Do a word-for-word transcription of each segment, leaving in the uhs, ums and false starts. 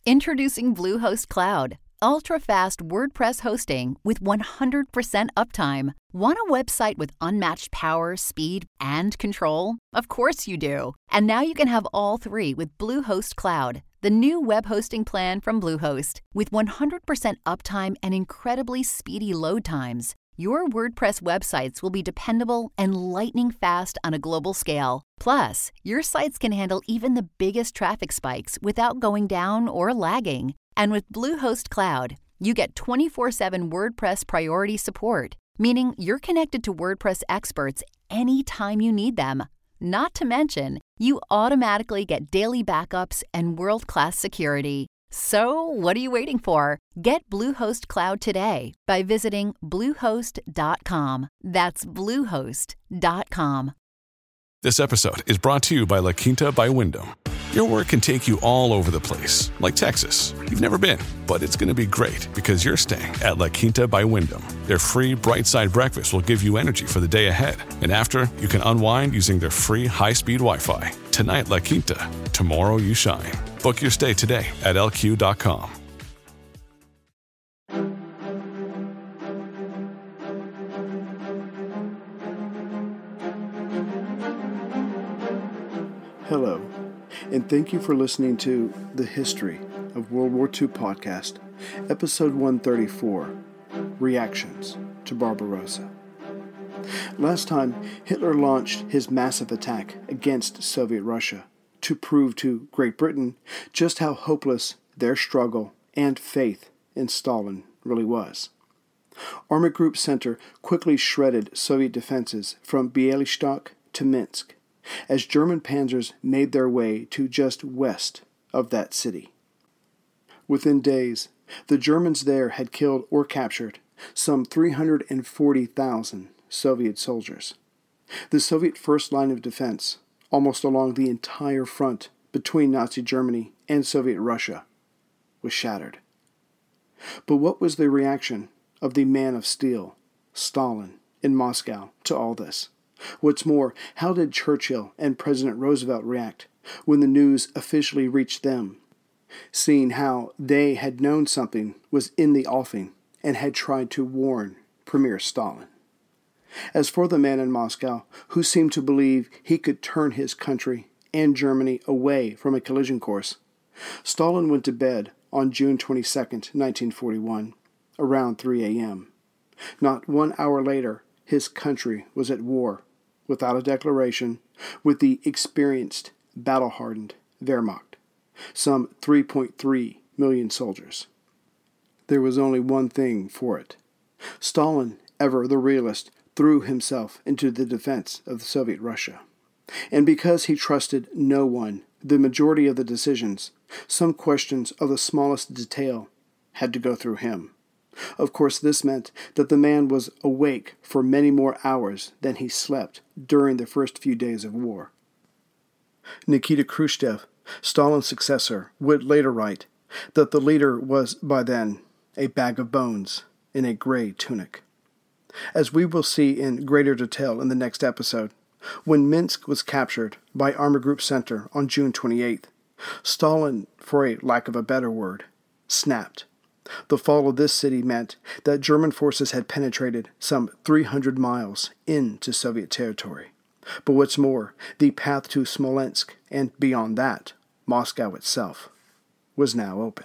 Introducing Bluehost Cloud, ultra-fast WordPress hosting with one hundred percent uptime. Want a website with unmatched power, speed, and control? Of course you do. And now you can have all three with Bluehost Cloud, the new web hosting plan from Bluehost. With one hundred percent uptime and incredibly speedy load times, your WordPress websites will be dependable and lightning fast on a global scale. Plus, your sites can handle even the biggest traffic spikes without going down or lagging. And with Bluehost Cloud, you get twenty-four seven WordPress priority support, meaning you're connected to WordPress experts anytime you need them. Not to mention, you automatically get daily backups and world-class security. So, what are you waiting for? Get Bluehost Cloud today by visiting bluehost dot com. That's bluehost dot com. This episode is brought to you by La Quinta by Wyndham. Your work can take you all over the place, like Texas. You've never been, but it's going to be great because you're staying at La Quinta by Wyndham. Their free Bright Side breakfast will give you energy for the day ahead. And after, you can unwind using their free high-speed Wi-Fi. Tonight, La Quinta. Tomorrow, you shine. Book your stay today at L Q dot com. Hello, and thank you for listening to The History of World War Two podcast, episode one thirty-four, Reactions to Barbarossa. Last time, Hitler launched his massive attack against Soviet Russia to prove to Great Britain just how hopeless their struggle and faith in Stalin really was. Army Group Center quickly shredded Soviet defenses from Bialystok to Minsk, as German panzers made their way to just west of that city. Within days, the Germans there had killed or captured some three hundred forty thousand Soviet soldiers. The Soviet first line of defense, almost along the entire front between Nazi Germany and Soviet Russia, was shattered. But what was the reaction of the man of steel, Stalin, in Moscow to all this? What's more, how did Churchill and President Roosevelt react when the news officially reached them, seeing how they had known something was in the offing and had tried to warn Premier Stalin? As for the man in Moscow who seemed to believe he could turn his country and Germany away from a collision course, Stalin went to bed on June twenty-second, nineteen forty-one, around three a.m. Not one hour later, his country was at war, without a declaration, with the experienced, battle-hardened Wehrmacht, some three point three million soldiers. There was only one thing for it. Stalin, ever the realist, threw himself into the defense of Soviet Russia. And because he trusted no one, the majority of the decisions, some questions of the smallest detail, had to go through him. Of course, this meant that the man was awake for many more hours than he slept during the first few days of war. Nikita Khrushchev, Stalin's successor, would later write that the leader was by then a bag of bones in a gray tunic. As we will see in greater detail in the next episode, when Minsk was captured by Army Group Center on June twenty-eighth, Stalin, for a lack of a better word, snapped. The fall of this city meant that German forces had penetrated some three hundred miles into Soviet territory. But what's more, the path to Smolensk, and beyond that, Moscow itself, was now open.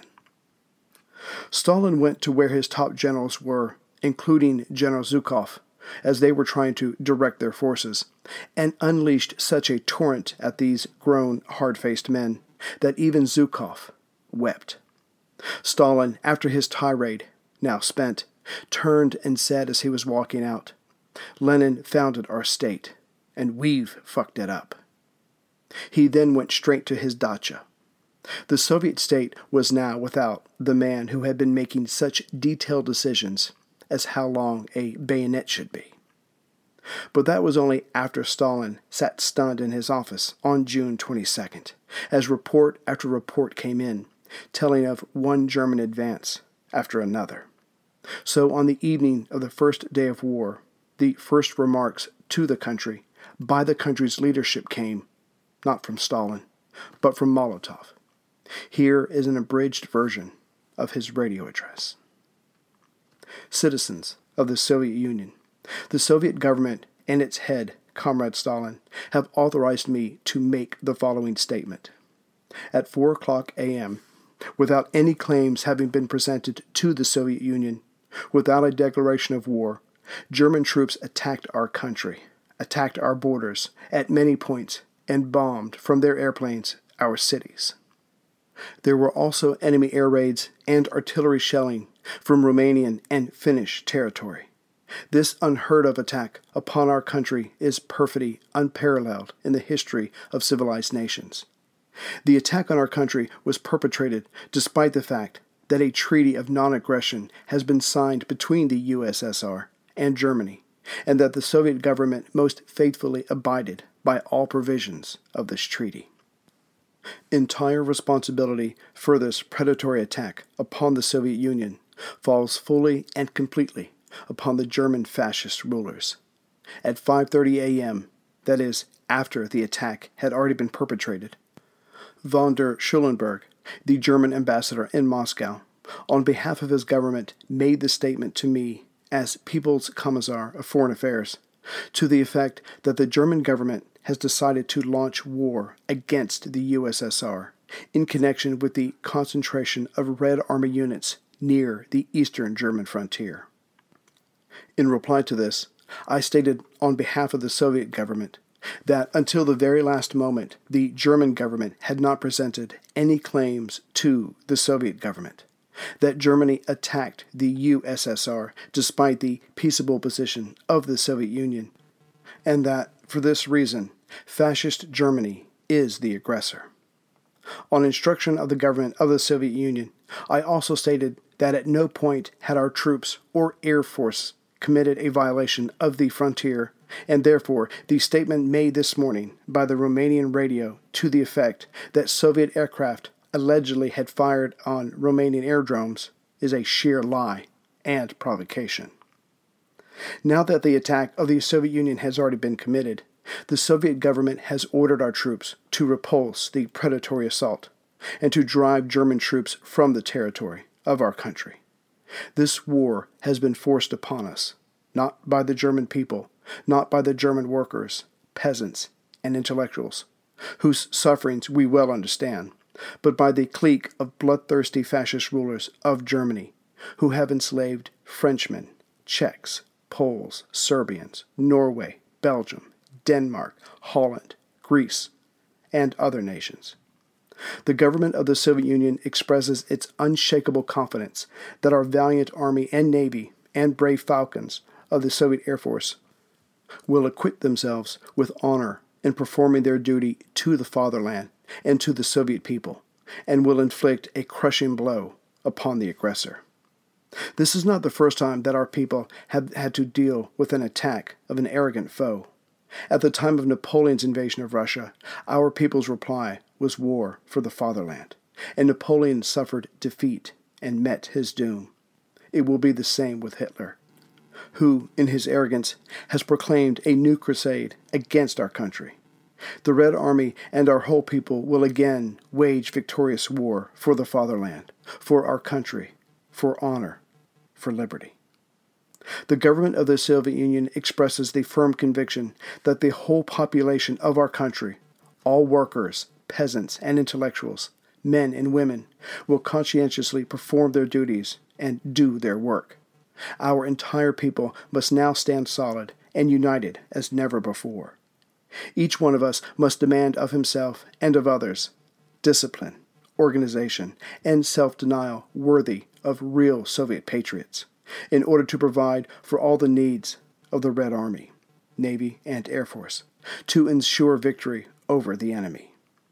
Stalin went to where his top generals were, including General Zhukov, as they were trying to direct their forces, and unleashed such a torrent at these grown, hard-faced men that even Zhukov wept. Stalin, after his tirade, now spent, turned and said as he was walking out, "Lenin founded our state, and we've fucked it up." He then went straight to his dacha. The Soviet state was now without the man who had been making such detailed decisions as how long a bayonet should be. But that was only after Stalin sat stunned in his office on June twenty-second, as report after report came in, telling of one German advance after another. So on the evening of the first day of war, the first remarks to the country by the country's leadership came, not from Stalin, but from Molotov. Here is an abridged version of his radio address. Citizens of the Soviet Union, the Soviet government and its head, Comrade Stalin, have authorized me to make the following statement. At four o'clock a.m., without any claims having been presented to the Soviet Union, without a declaration of war, German troops attacked our country, attacked our borders at many points, and bombed from their airplanes our cities. There were also enemy air raids and artillery shelling from Romanian and Finnish territory. This unheard-of attack upon our country is perfidy unparalleled in the history of civilized nations. The attack on our country was perpetrated despite the fact that a treaty of non-aggression has been signed between the U S S R and Germany, and that the Soviet government most faithfully abided by all provisions of this treaty. Entire responsibility for this predatory attack upon the Soviet Union falls fully and completely upon the German fascist rulers. At five thirty a.m., that is, after the attack had already been perpetrated, von der Schulenburg, the German ambassador in Moscow, on behalf of his government, made the statement to me as People's Commissar of Foreign Affairs, to the effect that the German government has decided to launch war against the U S S R in connection with the concentration of Red Army units near the eastern German frontier. In reply to this, I stated on behalf of the Soviet government that until the very last moment, the German government had not presented any claims to the Soviet government, that Germany attacked the U S S R despite the peaceable position of the Soviet Union, and that, for this reason, fascist Germany is the aggressor. On instruction of the government of the Soviet Union, I also stated that at no point had our troops or Air Force committed a violation of the frontier, and therefore the statement made this morning by the Romanian radio to the effect that Soviet aircraft allegedly had fired on Romanian aerodromes is a sheer lie and provocation. Now that the attack of the Soviet Union has already been committed, the Soviet government has ordered our troops to repulse the predatory assault and to drive German troops from the territory of our country. This war has been forced upon us, not by the German people, not by the German workers, peasants, and intellectuals, whose sufferings we well understand, but by the clique of bloodthirsty fascist rulers of Germany, who have enslaved Frenchmen, Czechs, Poles, Serbians, Norway, Belgium, Denmark, Holland, Greece, and other nations. The government of the Soviet Union expresses its unshakable confidence that our valiant Army and Navy and brave Falcons of the Soviet Air Force will acquit themselves with honor in performing their duty to the fatherland and to the Soviet people, and will inflict a crushing blow upon the aggressor. This is not the first time that our people have had to deal with an attack of an arrogant foe. At the time of Napoleon's invasion of Russia, our people's reply was war for the fatherland, and Napoleon suffered defeat and met his doom. It will be the same with Hitler, who, in his arrogance, has proclaimed a new crusade against our country. The Red Army and our whole people will again wage victorious war for the fatherland, for our country, for honor, for liberty. The government of the Soviet Union expresses the firm conviction that the whole population of our country, all workers, peasants, and intellectuals, men and women, will conscientiously perform their duties and do their work. Our entire people must now stand solid and united as never before. Each one of us must demand of himself and of others discipline, organization, and self-denial worthy of real Soviet patriots, in order to provide for all the needs of the Red Army, Navy, and Air Force, to ensure victory over the enemy.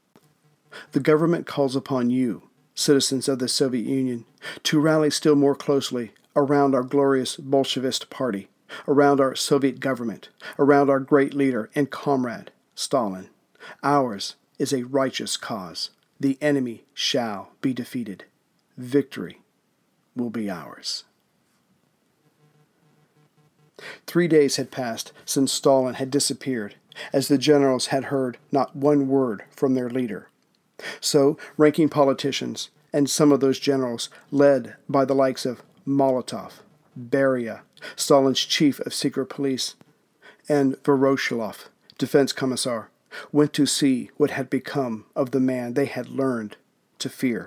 The government calls upon you, citizens of the Soviet Union, to rally still more closely around our glorious Bolshevist party, around our Soviet government, around our great leader and comrade, Stalin. Ours is a righteous cause. The enemy shall be defeated. Victory will be ours. Three days had passed since Stalin had disappeared, as the generals had heard not one word from their leader. So, ranking politicians and some of those generals, led by the likes of Molotov, Beria, Stalin's chief of secret police, and Voroshilov, defense commissar, went to see what had become of the man they had learned to fear.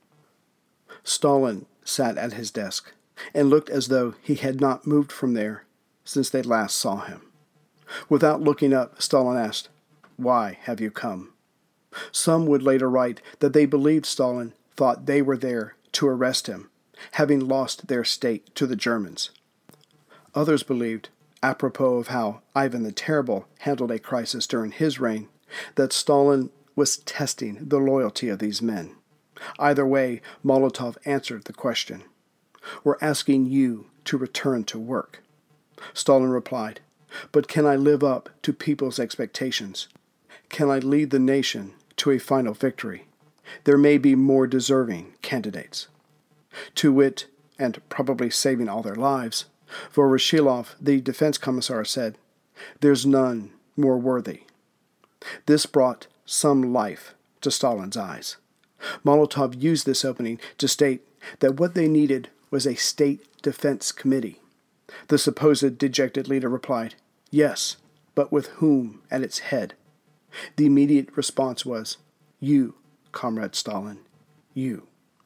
Stalin sat at his desk and looked as though he had not moved from there since they last saw him. Without looking up, Stalin asked, "Why have you come?" Some would later write that they believed Stalin thought they were there to arrest him, having lost their state to the Germans. Others believed, apropos of how Ivan the Terrible handled a crisis during his reign, that Stalin was testing the loyalty of these men. Either way, Molotov answered the question. "We're asking you to return to work." Stalin replied, "But can I live up to people's expectations? Can I lead the nation to a final victory? There may be more deserving candidates." To wit, and probably saving all their lives, Voroshilov, the defense commissar, said, "There's none more worthy." This brought some life to Stalin's eyes. Molotov used this opening to state that what they needed was a state defense committee. The supposed dejected leader replied, "Yes, but with whom at its head?" The immediate response was, "You, Comrade Stalin, you."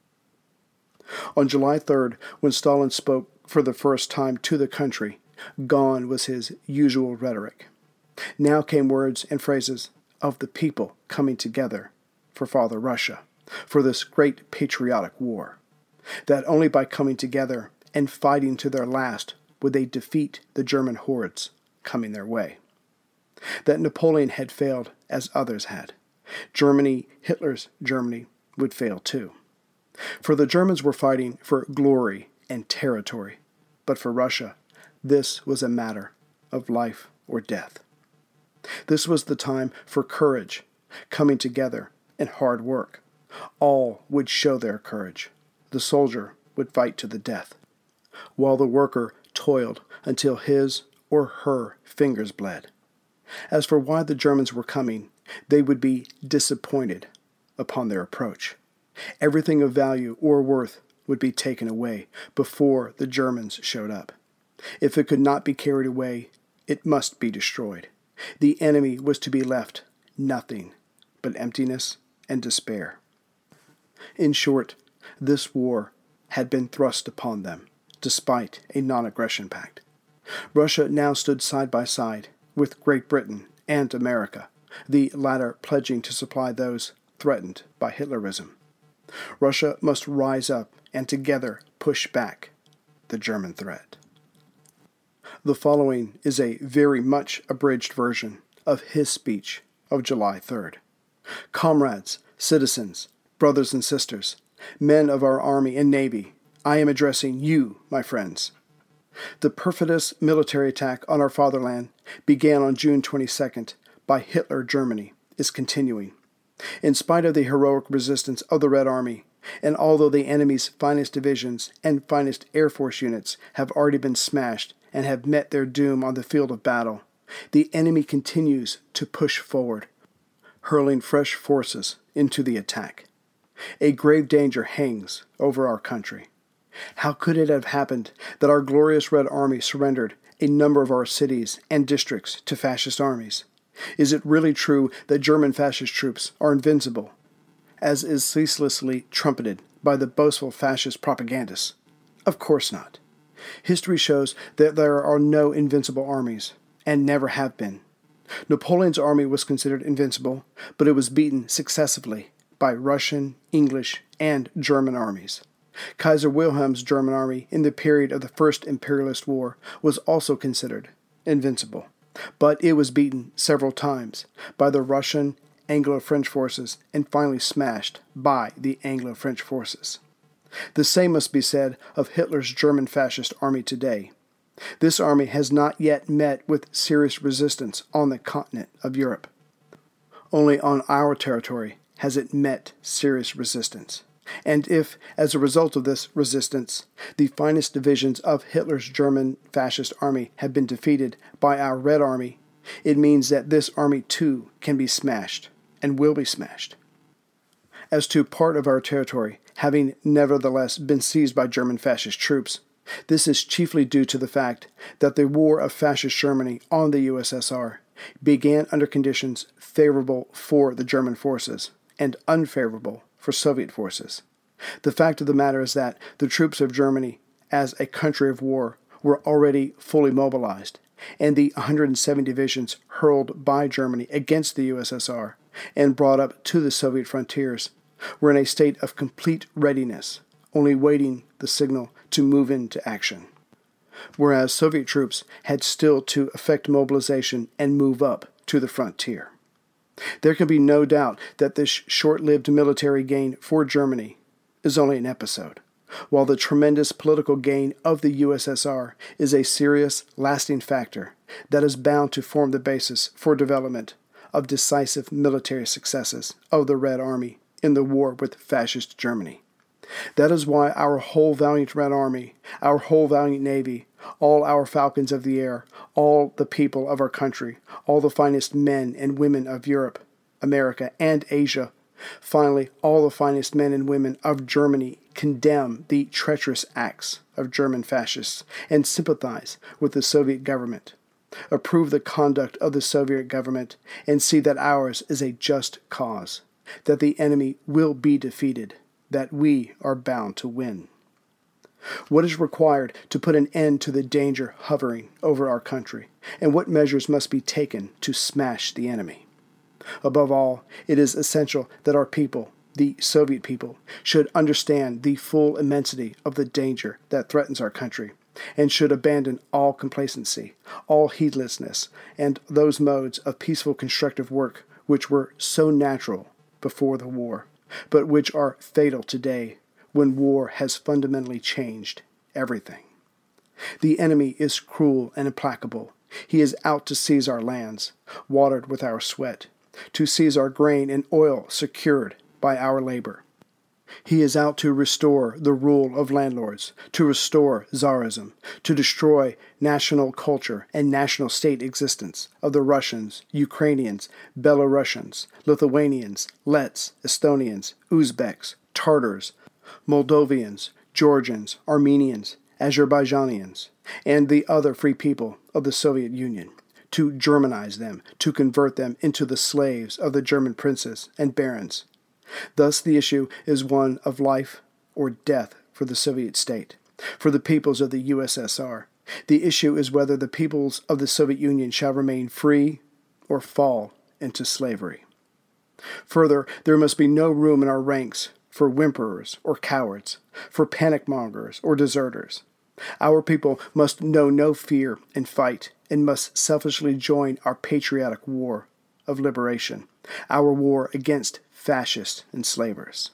On July third, when Stalin spoke for the first time to the country, gone was his usual rhetoric. Now came words and phrases of the people coming together for Father Russia, for this great patriotic war, that only by coming together and fighting to their last would they defeat the German hordes coming their way. That Napoleon had failed as others had. Germany, Hitler's Germany, would fail too. For the Germans were fighting for glory and territory, but for Russia, this was a matter of life or death. This was the time for courage, coming together, and hard work. All would show their courage. The soldier would fight to the death, while the worker toiled until his or her fingers bled. As for why the Germans were coming, they would be disappointed upon their approach. Everything of value or worth would be taken away before the Germans showed up. If it could not be carried away, it must be destroyed. The enemy was to be left nothing but emptiness and despair. In short, this war had been thrust upon them, despite a non-aggression pact. Russia now stood side by side with Great Britain and America, the latter pledging to supply those threatened by Hitlerism. Russia must rise up and together push back the German threat. The following is a very much abridged version of his speech of July third. Comrades, citizens, brothers and sisters, men of our Army and Navy, I am addressing you, my friends. The perfidious military attack on our fatherland began on June twenty-second by Hitler Germany is continuing. In spite of the heroic resistance of the Red Army, and although the enemy's finest divisions and finest Air Force units have already been smashed and have met their doom on the field of battle, the enemy continues to push forward, hurling fresh forces into the attack. A grave danger hangs over our country. How could it have happened that our glorious Red Army surrendered a number of our cities and districts to fascist armies? Is it really true that German fascist troops are invincible, as is ceaselessly trumpeted by the boastful fascist propagandists? Of course not. History shows that there are no invincible armies, and never have been. Napoleon's army was considered invincible, but it was beaten successively by Russian, English, and German armies. Kaiser Wilhelm's German army in the period of the First Imperialist War was also considered invincible, but it was beaten several times by the Russian, Anglo-French forces and finally smashed by the Anglo-French forces. The same must be said of Hitler's German fascist army today. This army has not yet met with serious resistance on the continent of Europe. Only on our territory has it met serious resistance. And if, as a result of this resistance, the finest divisions of Hitler's German fascist army have been defeated by our Red Army, it means that this army too can be smashed and will be smashed. as to part of our territory having nevertheless been seized by German fascist troops. This is chiefly due to the fact that the war of fascist Germany on the U S S R began under conditions favorable for the German forces and unfavorable for Soviet forces. The fact of the matter is that the troops of Germany, as a country of war, were already fully mobilized, and the one hundred seven divisions hurled by Germany against the U S S R and brought up to the Soviet frontiers were in a state of complete readiness, only waiting the signal to move into action, whereas Soviet troops had still to effect mobilization and move up to the frontier. There can be no doubt that this short-lived military gain for Germany is only an episode, while the tremendous political gain of the U S S R is a serious, lasting factor that is bound to form the basis for development of decisive military successes of the Red Army in the war with fascist Germany. That is why our whole valiant Red Army, our whole valiant Navy, all our falcons of the air, all the people of our country, all the finest men and women of Europe, America, and Asia, finally, all the finest men and women of Germany condemn the treacherous acts of German fascists and sympathize with the Soviet government, approve the conduct of the Soviet government, and see that ours is a just cause, that the enemy will be defeated, that we are bound to win. What is required to put an end to the danger hovering over our country, and what measures must be taken to smash the enemy? Above all, it is essential that our people, the Soviet people, should understand the full immensity of the danger that threatens our country, and should abandon all complacency, all heedlessness, and those modes of peaceful constructive work which were so natural before the war, but which are fatal today when war has fundamentally changed everything. The enemy is cruel and implacable. He is out to seize our lands, watered with our sweat, to seize our grain and oil secured by our labor. He is out to restore the rule of landlords, to restore Tsarism, to destroy national culture and national state existence of the Russians, Ukrainians, Belarusians, Lithuanians, Lets, Estonians, Uzbeks, Tartars, Moldovians, Georgians, Armenians, Azerbaijanians, and the other free people of the Soviet Union, to Germanize them, to convert them into the slaves of the German princes and barons. Thus the issue is one of life or death for the Soviet state, for the peoples of the U S S R. The issue is whether the peoples of the Soviet Union shall remain free or fall into slavery. Further, there must be no room in our ranks for whimperers or cowards, for panic-mongers or deserters. Our people must know no fear and fight, and must selfishly join our patriotic war of liberation, our war against fascist enslavers.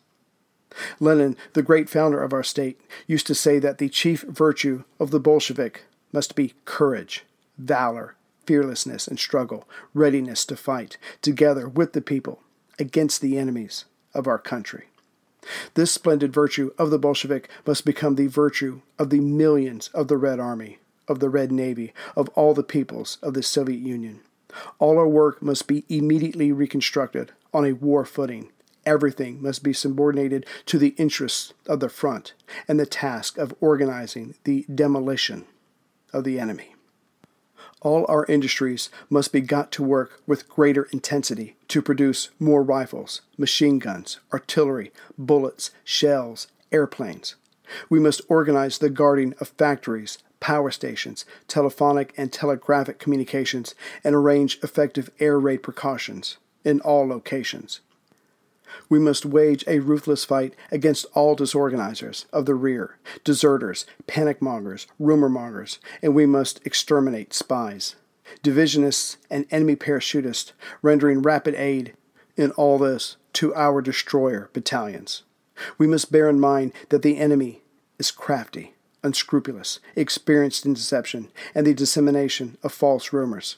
Lenin, the great founder of our state, used to say that the chief virtue of the Bolshevik must be courage, valor, fearlessness and struggle, readiness to fight, together with the people, against the enemies of our country. This splendid virtue of the Bolshevik must become the virtue of the millions of the Red Army, of the Red Navy, of all the peoples of the Soviet Union. All our work must be immediately reconstructed on a war footing. Everything must be subordinated to the interests of the front and the task of organizing the demolition of the enemy. All our industries must be got to work with greater intensity to produce more rifles, machine guns, artillery, bullets, shells, airplanes. We must organize the guarding of factories, power stations, telephonic and telegraphic communications, and arrange effective air raid precautions in all locations. We must wage a ruthless fight against all disorganizers of the rear, deserters, panic-mongers, rumor-mongers, and we must exterminate spies, divisionists, and enemy parachutists, rendering rapid aid in all this to our destroyer battalions. We must bear in mind that the enemy is crafty, unscrupulous, experienced in deception, and the dissemination of false rumors.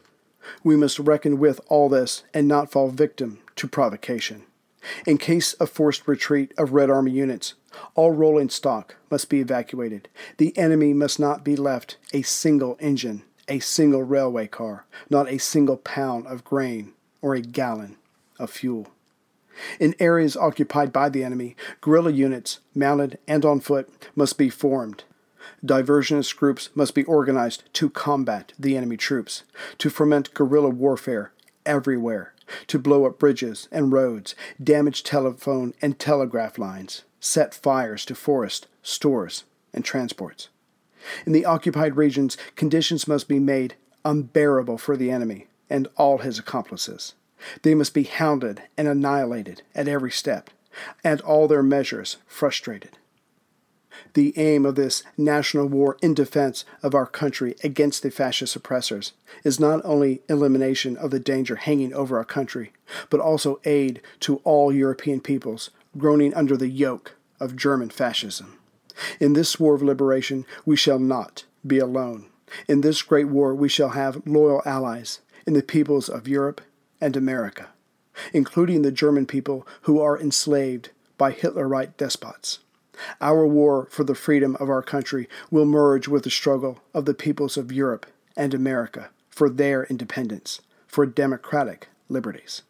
We must reckon with all this and not fall victim to provocation. In case of forced retreat of Red Army units, all rolling stock must be evacuated. The enemy must not be left a single engine, a single railway car, not a single pound of grain or a gallon of fuel. In areas occupied by the enemy, guerrilla units, mounted and on foot, must be formed. Diversionist groups must be organized to combat the enemy troops, to foment guerrilla warfare everywhere, to blow up bridges and roads, damage telephone and telegraph lines, set fires to forests, stores, and transports. In the occupied regions, conditions must be made unbearable for the enemy and all his accomplices. They must be hounded and annihilated at every step, and all their measures frustrated. The aim of this national war in defense of our country against the fascist oppressors is not only elimination of the danger hanging over our country, but also aid to all European peoples groaning under the yoke of German fascism. In this war of liberation, we shall not be alone. In this great war, we shall have loyal allies in the peoples of Europe and America, including the German people who are enslaved by Hitlerite despots. Our war for the freedom of our country will merge with the struggle of the peoples of Europe and America for their independence, for democratic liberties.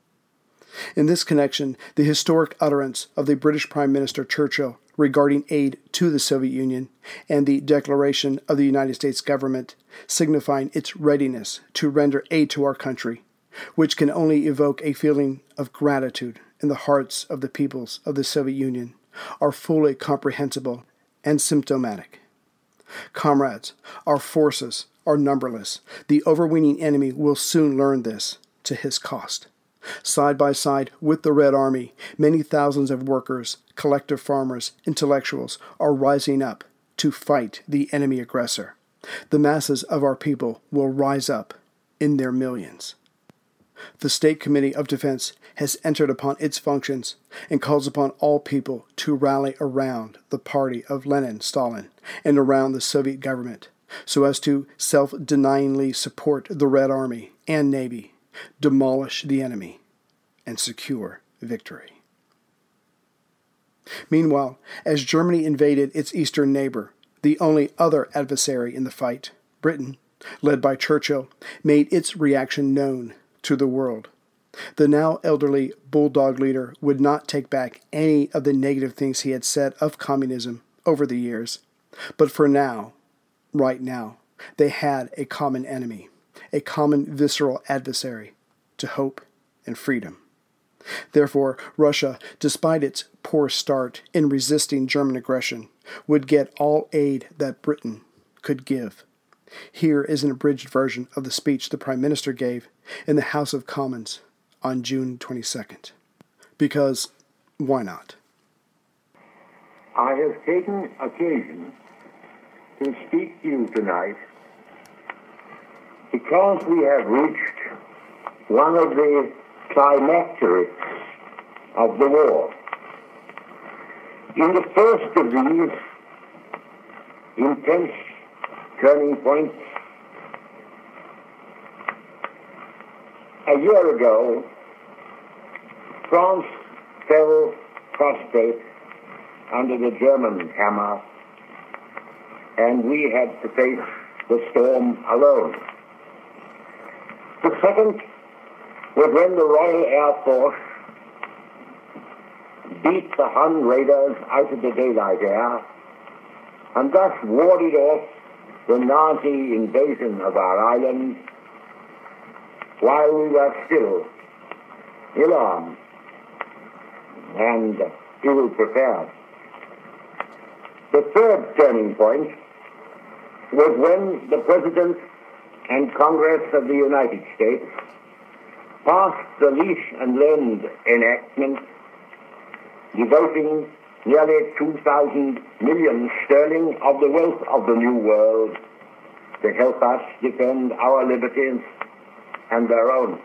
In this connection, the historic utterance of the British Prime Minister Churchill regarding aid to the Soviet Union and the declaration of the United States government signifying its readiness to render aid to our country, which can only evoke a feeling of gratitude in the hearts of the peoples of the Soviet Union, are fully comprehensible and symptomatic. Comrades, our forces are numberless. The overweening enemy will soon learn this to his cost. Side by side with the Red Army, many thousands of workers, collective farmers, intellectuals are rising up to fight the enemy aggressor. The masses of our people will rise up in their millions. The State Committee of Defense has entered upon its functions and calls upon all people to rally around the party of Lenin, Stalin, and around the Soviet government, so as to self-denyingly support the Red Army and Navy, demolish the enemy, and secure victory. Meanwhile, as Germany invaded its eastern neighbor, the only other adversary in the fight, Britain, led by Churchill, made its reaction known to the world. The now elderly bulldog leader would not take back any of the negative things he had said of communism over the years. But for now, right now, they had a common enemy, a common visceral adversary to hope and freedom. Therefore, Russia, despite its poor start in resisting German aggression, would get all aid that Britain could give. Here is an abridged version of the speech the Prime Minister gave in the House of Commons on June twenty-second. Because, why not? I have taken occasion to speak to you tonight because we have reached one of the climacterics of the war. In the first of these intense turning points, a year ago, France fell prostrate under the German hammer, and we had to face the storm alone. The second was when the Royal Air Force beat the Hun raiders out of the daylight air and thus warded off the Nazi invasion of our island while we were still ill-armed and ill-prepared. The third turning point was when the President and Congress of the United States passed the Lease and Lend enactment, devoting nearly two thousand million sterling of the wealth of the New World to help us defend our liberties and their own.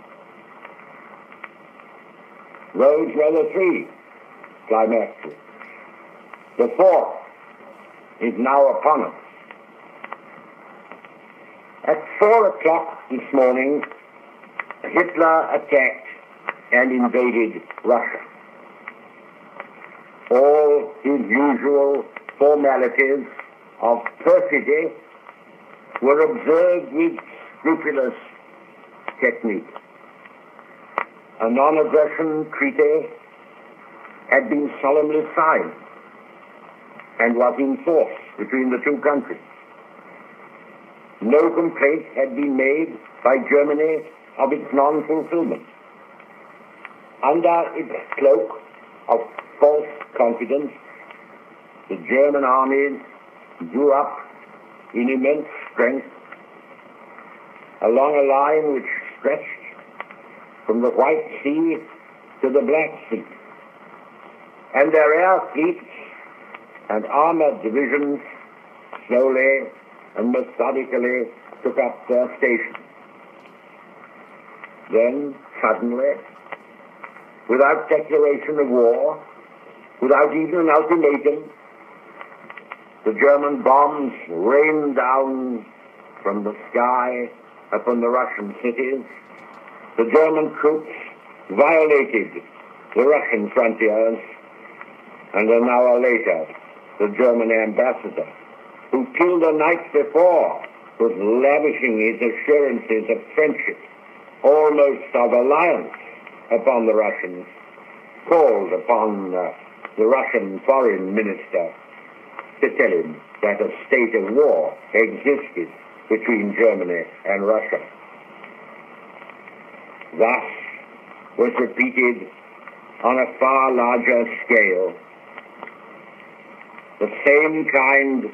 Those were the three climacterics. The fourth is now upon us. At four o'clock this morning, Hitler attacked and invaded Russia. All his usual formalities of perfidy were observed with scrupulous technique. a non-aggression treaty had been solemnly signed and was in force between the two countries. No complaint had been made by Germany of its non-fulfillment. Under its cloak of false confidence, the German armies grew up in immense strength along a line which stretched from the White Sea to the Black Sea. And their air fleets and armored divisions slowly and methodically took up their station. Then, suddenly, without declaration of war, without even an ultimatum, the German bombs rained down from the sky upon the Russian cities. The German troops violated the Russian frontiers, and an hour later, the German ambassador, who till the night before was lavishing his assurances of friendship, almost of alliance, upon the Russians, called upon uh, the Russian foreign minister to tell him that a state of war existed between Germany and Russia. Thus was repeated on a far larger scale the same kind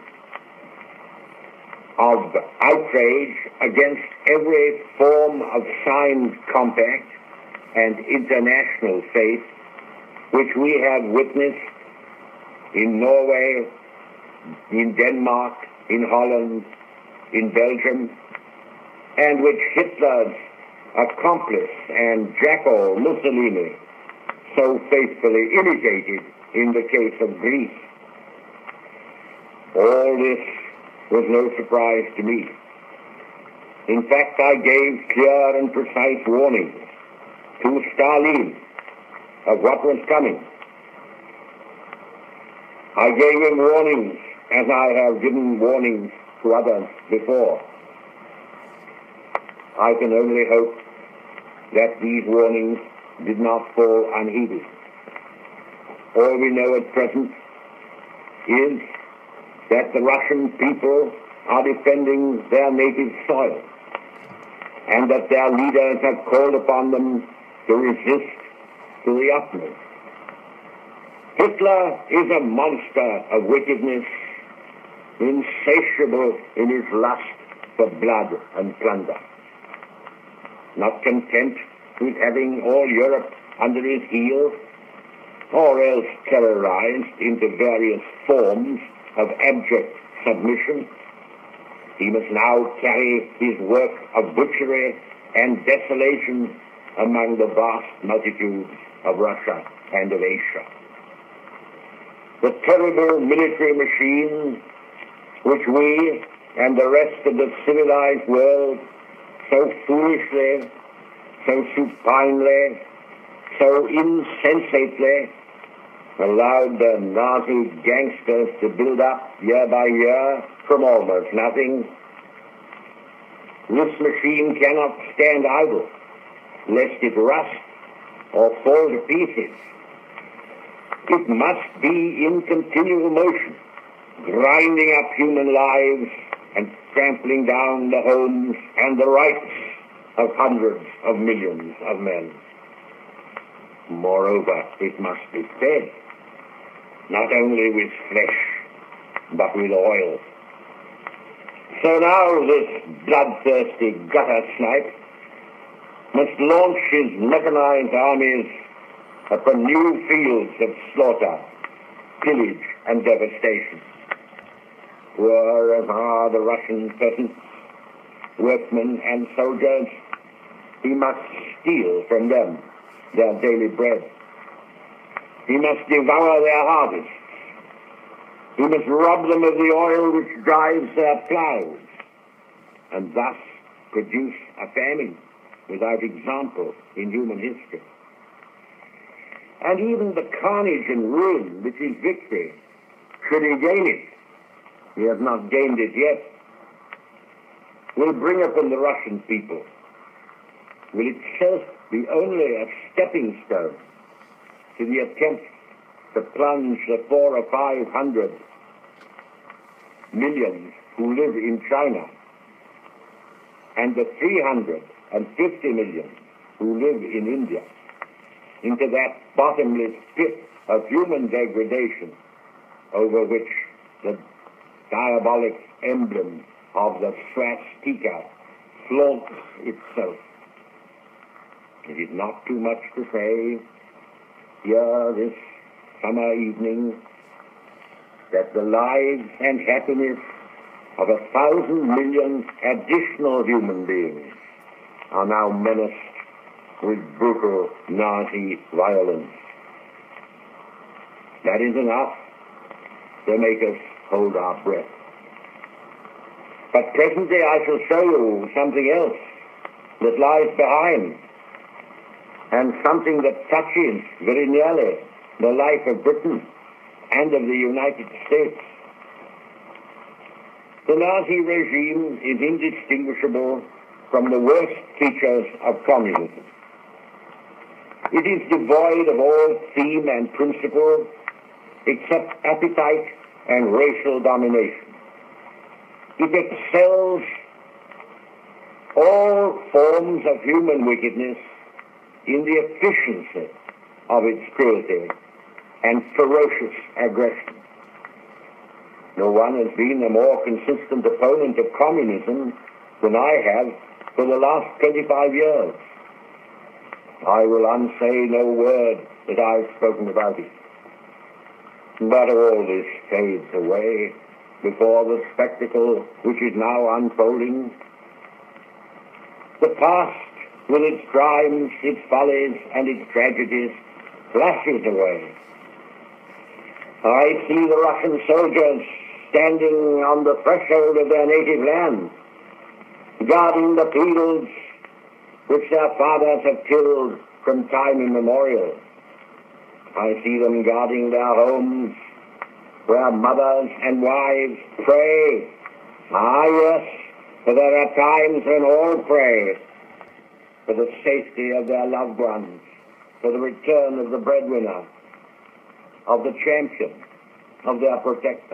of outrage against every form of signed compact and international faith which we have witnessed in Norway, in Denmark, in Holland, in Belgium, and which Hitler's accomplice and jackal Mussolini so faithfully imitated in the case of Greece. All this was no surprise to me. In fact, I gave clear and precise warnings to Stalin of what was coming. I gave him warnings as I have given warnings to others before. I can only hope that these warnings did not fall unheeded. All we know at present is that the Russian people are defending their native soil, and that their leaders have called upon them to resist to the utmost. Hitler is a monster of wickedness, insatiable in his lust for blood and plunder. Not content with having all Europe under his heel, or else terrorized into various forms of abject submission, he must now carry his work of butchery and desolation among the vast multitudes of Russia and of Asia. The terrible military machine which we and the rest of the civilized world so foolishly, so supinely, so insensately allowed the Nazi gangsters to build up year by year from almost nothing. This machine cannot stand idle, lest it rust or fall to pieces. It must be in continual motion, grinding up human lives and trampling down the homes and the rights of hundreds of millions of men. Moreover, it must be fed, not only with flesh, but with oil. So now this bloodthirsty gutter snipe must launch his mechanized armies upon new fields of slaughter, pillage, and devastation. Poor as are the Russian peasants, workmen, and soldiers, he must steal from them their daily bread. He must devour their harvests. He must rob them of the oil which drives their plows, and thus produce a famine without example in human history. And even the carnage and ruin which is victory, should he gain it, he has not gained it yet, will bring upon the Russian people, will itself be only a stepping stone to the attempt to plunge the four or five hundred millions who live in China and the three hundred fifty million who live in India into that bottomless pit of human degradation over which the diabolic emblem of the swastika flaunts itself. It is not too much to say here this summer evening that the lives and happiness of a thousand million additional human beings are now menaced with brutal Nazi violence. That is enough to make us hold our breath. But presently I shall show you something else that lies behind, and something that touches very nearly the life of Britain and of the United States. The Nazi regime is indistinguishable from the worst features of communism. It is devoid of all theme and principle except appetite and racial domination. It excels all forms of human wickedness in the efficiency of its cruelty and ferocious aggression. No one has been a more consistent opponent of communism than I have for the last twenty-five years. I will unsay no word that I have spoken about it. But all this fades away before the spectacle which is now unfolding. The past, with its crimes, its follies, and its tragedies, flashes away. I see the Russian soldiers standing on the threshold of their native land, guarding the fields which their fathers have tilled from time immemorial. I see them guarding their homes, where mothers and wives pray. Ah, yes, for there are times when all pray for the safety of their loved ones, for the return of the breadwinner, of the champion, of their protector.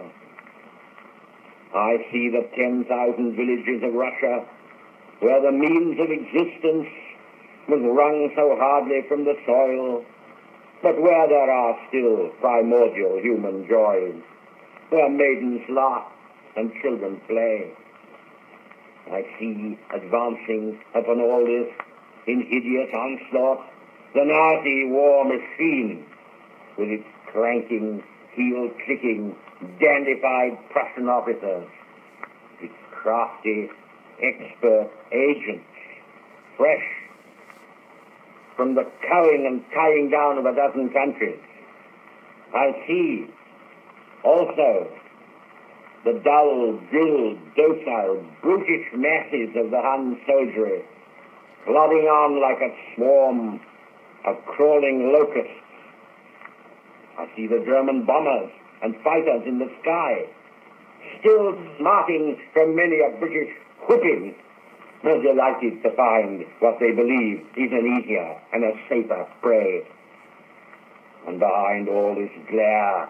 I see the ten thousand villages of Russia where the means of existence was wrung so hardly from the soil, but where there are still primordial human joys, where maidens laugh and children play. I see advancing upon all this in hideous onslaught the Nazi war machine with its clanking, heel-clicking, dandified Prussian officers, its crafty, expert agents, fresh from the cowing and tying down of a dozen countries. I see also the dull, drilled, docile, brutish masses of the Hun soldiery plodding on like a swarm of crawling locusts. I see the German bombers and fighters in the sky, still smarting from many a British whipping, but delighted to find what they believe is an easier and a safer prey. And behind all this glare,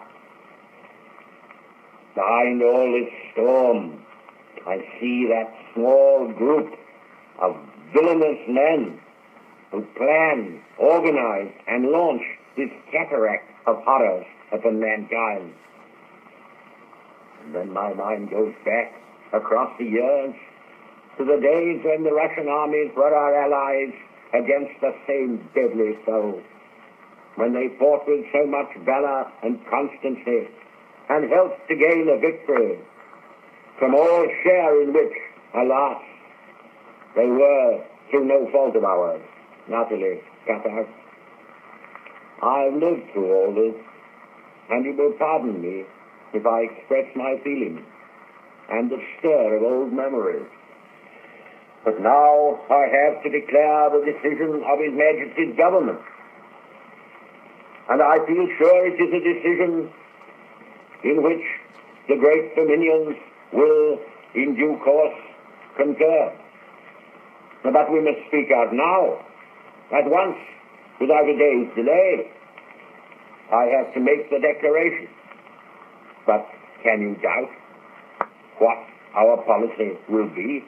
behind all this storm, I see that small group of villainous men who plan, organize, and launch this cataract of horrors upon mankind. And then my mind goes back across the years to the days when the Russian armies were our allies against the same deadly foe, when they fought with so much valor and constancy and helped to gain a victory, from all share in which, alas, they were, through no fault of ours, utterly cut out. I've lived through all this, and you will pardon me if I express my feelings and the stir of old memories. But now I have to declare the decision of His Majesty's government, and I feel sure it is a decision in which the great dominions will, in due course, concur. But we must speak out now, at once, without a day's delay, I have to make the declaration. But can you doubt what our policy will be?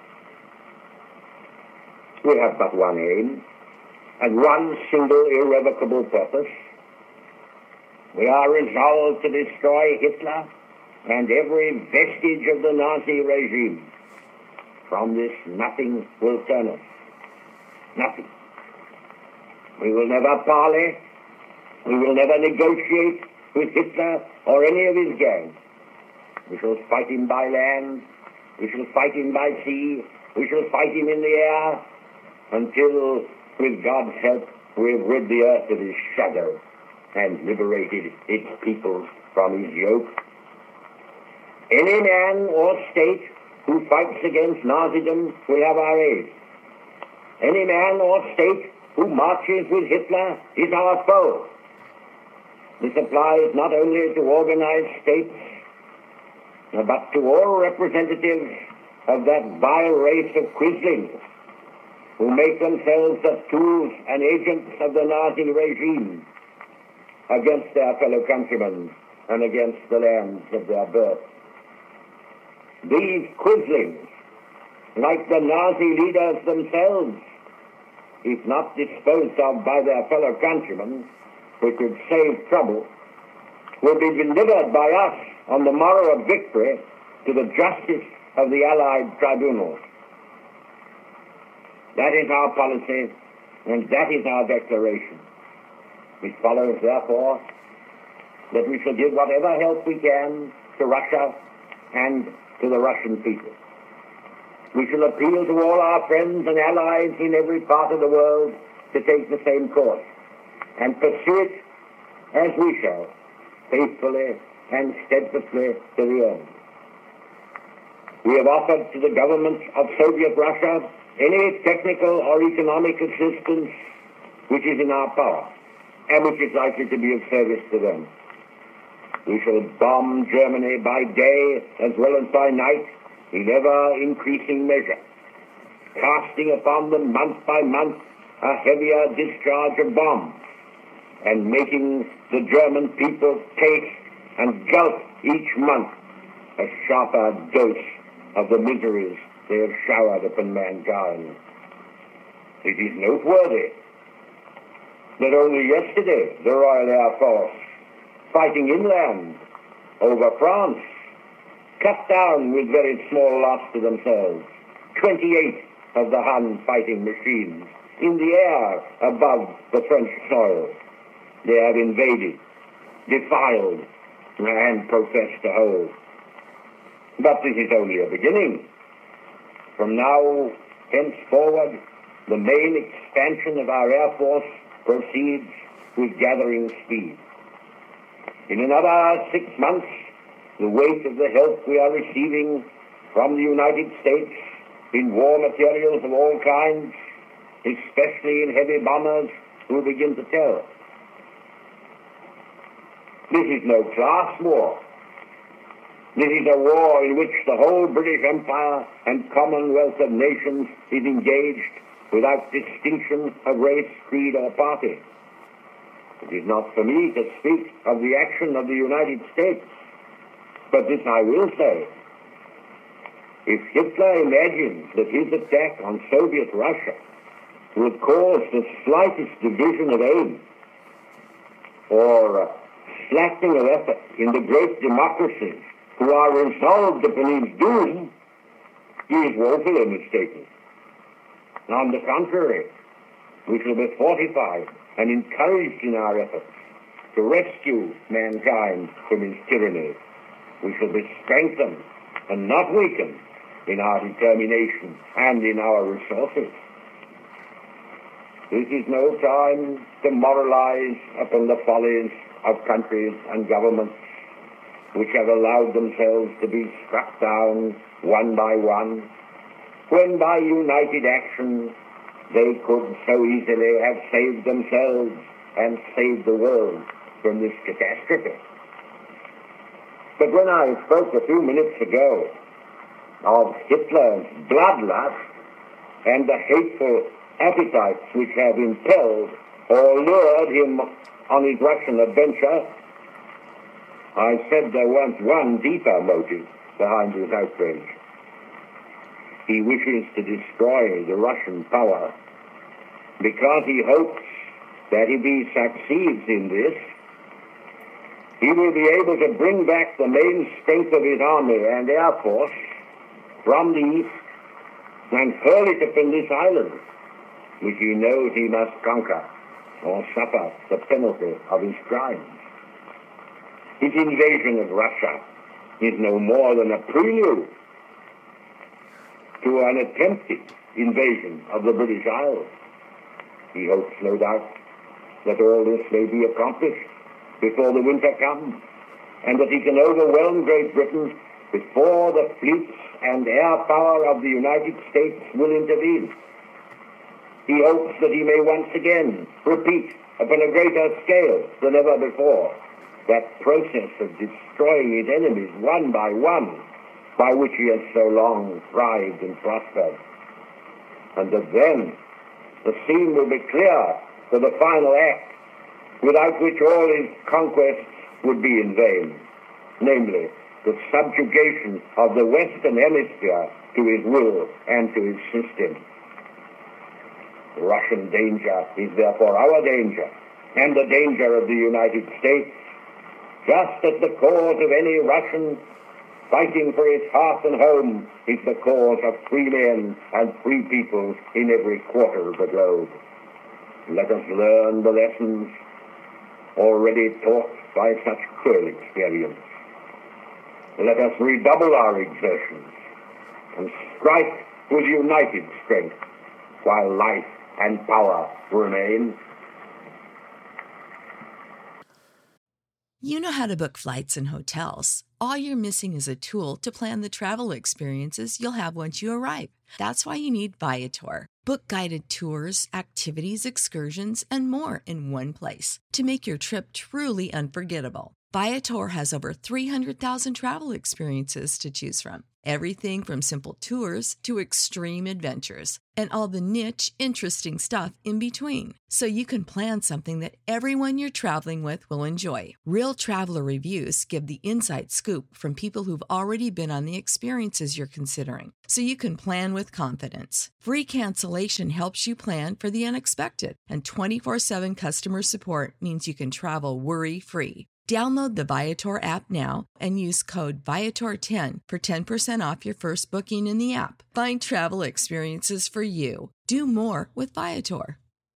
We have but one aim and one single irrevocable purpose. We are resolved to destroy Hitler and every vestige of the Nazi regime. From this, nothing will turn us. Nothing. We will never parley. We will never negotiate with Hitler or any of his gang. We shall fight him by land. We shall fight him by sea. We shall fight him in the air until, with God's help, we have rid the earth of his shadow and liberated its peoples from his yoke. Any man or state who fights against Nazism will have our aid. Any man or state who marches with Hitler is our foe. This applies not only to organized states, but to all representatives of that vile race of quislings who make themselves the tools and agents of the Nazi regime against their fellow countrymen and against the lands of their birth. These quislings, like the Nazi leaders themselves, if not disposed of by their fellow countrymen, who could save trouble, will be delivered by us on the morrow of victory to the justice of the Allied tribunals. That is our policy, and that is our declaration. It follows, therefore, that we shall give whatever help we can to Russia and to the Russian people. We shall appeal to all our friends and allies in every part of the world to take the same course and pursue it as we shall, faithfully and steadfastly to the end. We have offered to the government of Soviet Russia any technical or economic assistance which is in our power and which is likely to be of service to them. We shall bomb Germany by day as well as by night in ever-increasing measure, casting upon them month by month a heavier discharge of bombs and making the German people taste and gulp each month a sharper dose of the miseries they have showered upon mankind. It is noteworthy that only yesterday the Royal Air Force, fighting inland over France, cut down with very small loss to themselves twenty-eight of the Hun fighting machines in the air above the French soil. They have invaded, defiled, and professed to hold. But this is only a beginning. From now henceforward, the main expansion of our Air Force proceeds with gathering speed. In another six months, the weight of the help we are receiving from the United States in war materials of all kinds, especially in heavy bombers, will begin to tell. This is no class war. This is a war in which the whole British Empire and Commonwealth of Nations is engaged without distinction of race, creed, or party. It is not for me to speak of the action of the United States, but this I will say. If Hitler imagines that his attack on Soviet Russia would cause the slightest division of aim or uh, slackening of effort in the great democracies who are resolved upon his doom, he is woefully mistaken. On the contrary, we shall be fortified and encouraged in our efforts to rescue mankind from his tyranny. We shall be strengthened and not weakened in our determination and in our resources. This is no time to moralize upon the follies of countries and governments which have allowed themselves to be struck down one by one, when by united action they could so easily have saved themselves and saved the world from this catastrophe. But when I spoke a few minutes ago of Hitler's bloodlust and the hateful appetites which have impelled or lured him on his Russian adventure, I said there was one deeper motive behind his outrage. He wishes to destroy the Russian power because he hopes that if he succeeds in this, he will be able to bring back the main strength of his army and air force from the east and hurl it upon this island, which he knows he must conquer or suffer the penalty of his crimes. His invasion of Russia is no more than a prelude to an attempted invasion of the British Isles. He hopes, no doubt, that all this may be accomplished before the winter comes, and that he can overwhelm Great Britain before the fleets and air power of the United States will intervene. He hopes that he may once again repeat upon a greater scale than ever before that process of destroying his enemies one by one, by which he has so long thrived and prospered. And that then the scene will be clear for the final act, without which all his conquests would be in vain, namely the subjugation of the Western Hemisphere to his will and to his system. Russian danger is therefore our danger, and the danger of the United States, just as the cause of any Russian fighting for his hearth and home is the cause of free men and free peoples in every quarter of the globe. Let us learn the lessons already taught by such cruel experience. Let us redouble our exertions and strike with united strength while life and power remain. You know how to book flights and hotels. All you're missing is a tool to plan the travel experiences you'll have once you arrive. That's why you need Viator. Book guided tours, activities, excursions, and more in one place to make your trip truly unforgettable. Viator has over three hundred thousand travel experiences to choose from. Everything from simple tours to extreme adventures and all the niche, interesting stuff in between. So you can plan something that everyone you're traveling with will enjoy. Real traveler reviews give the inside scoop from people who've already been on the experiences you're considering. So you can plan with confidence. Free cancellation helps you plan for the unexpected. And twenty-four seven customer support means you can travel worry-free. Download the Viator app now and use code Viator ten for ten percent off your first booking in the app. Find travel experiences for you. Do more with Viator.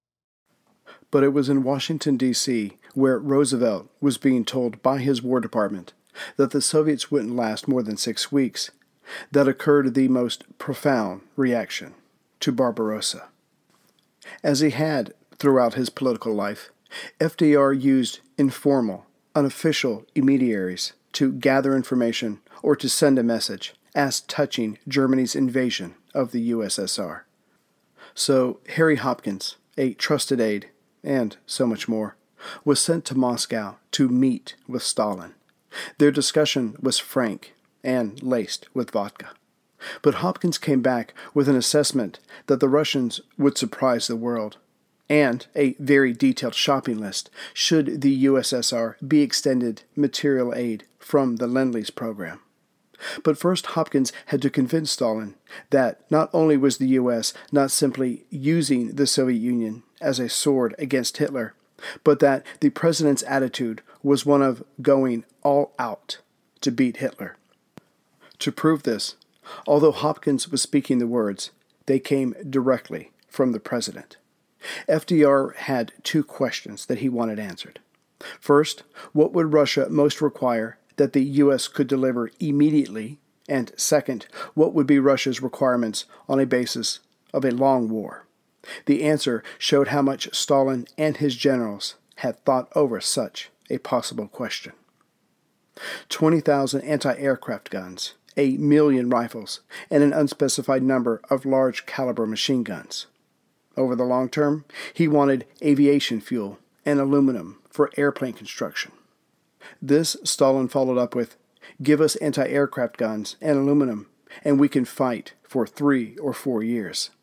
But it was in Washington, D C, where Roosevelt was being told by his War Department that the Soviets wouldn't last more than six weeks, that occurred the most profound reaction to Barbarossa. As he had throughout his political life, F D R used informal, unofficial intermediaries to gather information or to send a message as touching Germany's invasion of the U S S R. So Harry Hopkins, a trusted aide, and so much more, was sent to Moscow to meet with Stalin. Their discussion was frank and laced with vodka. But Hopkins came back with an assessment that the Russians would surprise the world, and a very detailed shopping list should the U S S R be extended material aid from the Lend-Lease program. But first Hopkins had to convince Stalin that not only was the U S not simply using the Soviet Union as a sword against Hitler, but that the president's attitude was one of going all out to beat Hitler. To prove this, although Hopkins was speaking the words, they came directly from the president. F D R had two questions that he wanted answered. First, what would Russia most require that the U S could deliver immediately? And second, what would be Russia's requirements on a basis of a long war? The answer showed how much Stalin and his generals had thought over such a possible question. twenty thousand anti-aircraft guns, a million rifles, and an unspecified number of large-caliber machine guns. Over the long term, he wanted aviation fuel and aluminum for airplane construction. This Stalin followed up with, give us anti-aircraft guns and aluminum, and we can fight for three or four years.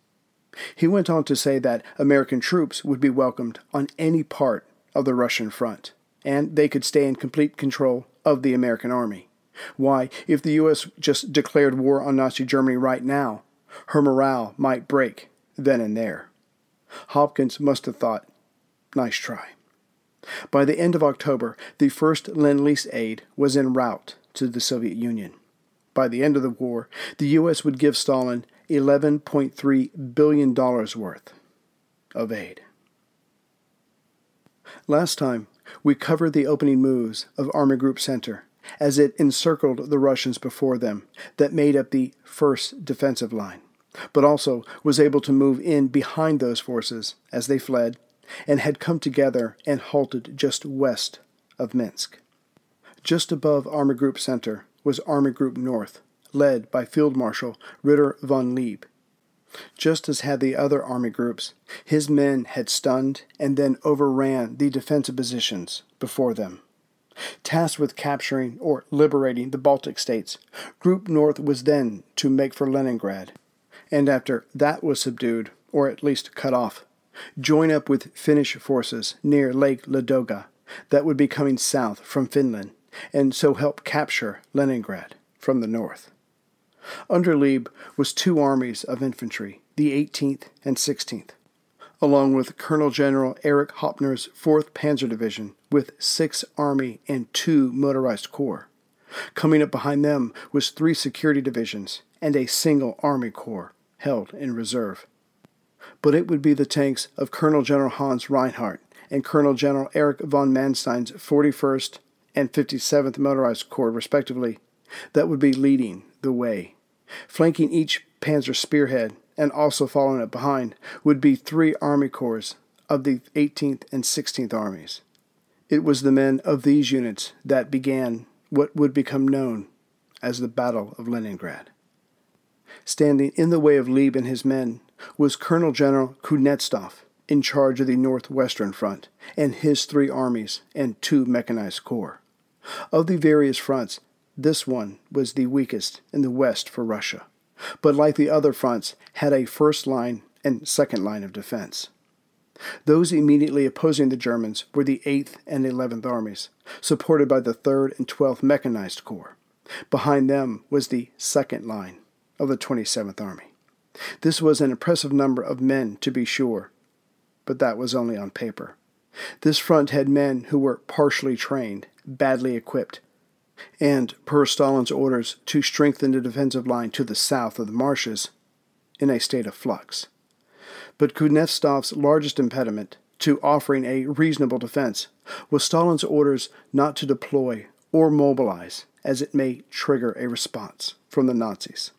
He went on to say that American troops would be welcomed on any part of the Russian front, and they could stay in complete control of the American army. Why, if the U S just declared war on Nazi Germany right now, her morale might break then and there. Hopkins must have thought, nice try. By the end of October, the first Lend-Lease aid was en route to the Soviet Union. By the end of the war, the U S would give Stalin eleven point three billion dollars worth of aid. Last time, we covered the opening moves of Army Group Center as it encircled the Russians before them that made up the first defensive line, but also was able to move in behind those forces as they fled and had come together and halted just west of Minsk. Just above Army Group Center was Army Group North, led by Field Marshal Ritter von Leeb. Just as had the other army groups, his men had stunned and then overran the defensive positions before them. Tasked with capturing or liberating the Baltic states, Group North was then to make for Leningrad, and after that was subdued, or at least cut off, join up with Finnish forces near Lake Ladoga that would be coming south from Finland, and so help capture Leningrad from the north. Under Leeb was two armies of infantry, the eighteenth and sixteenth, along with Colonel General Erich Hoppner's fourth Panzer Division with six Army and two motorized corps. Coming up behind them was three security divisions and a single Army Corps held in reserve. But it would be the tanks of Colonel General Hans Reinhardt and Colonel General Erich von Manstein's forty-first and fifty-seventh Motorized Corps, respectively, that would be leading the way. Flanking each Panzer spearhead and also following it behind would be three Army Corps of the eighteenth and sixteenth Armies. It was the men of these units that began what would become known as the Battle of Leningrad. Standing in the way of Leeb and his men was Colonel General Kuznetsov, in charge of the Northwestern Front, and his three armies and two mechanized corps. Of the various fronts, this one was the weakest in the west for Russia, but like the other fronts, had a first line and second line of defense. Those immediately opposing the Germans were the eighth and eleventh Armies, supported by the third and twelfth Mechanized Corps. Behind them was the second line of the twenty-seventh Army. This was an impressive number of men, to be sure, but that was only on paper. This front had men who were partially trained, badly equipped, and, per Stalin's orders to strengthen the defensive line to the south of the marshes, in a state of flux. But Kuznetsov's largest impediment to offering a reasonable defense was Stalin's orders not to deploy or mobilize, as it may trigger a response from the Nazis.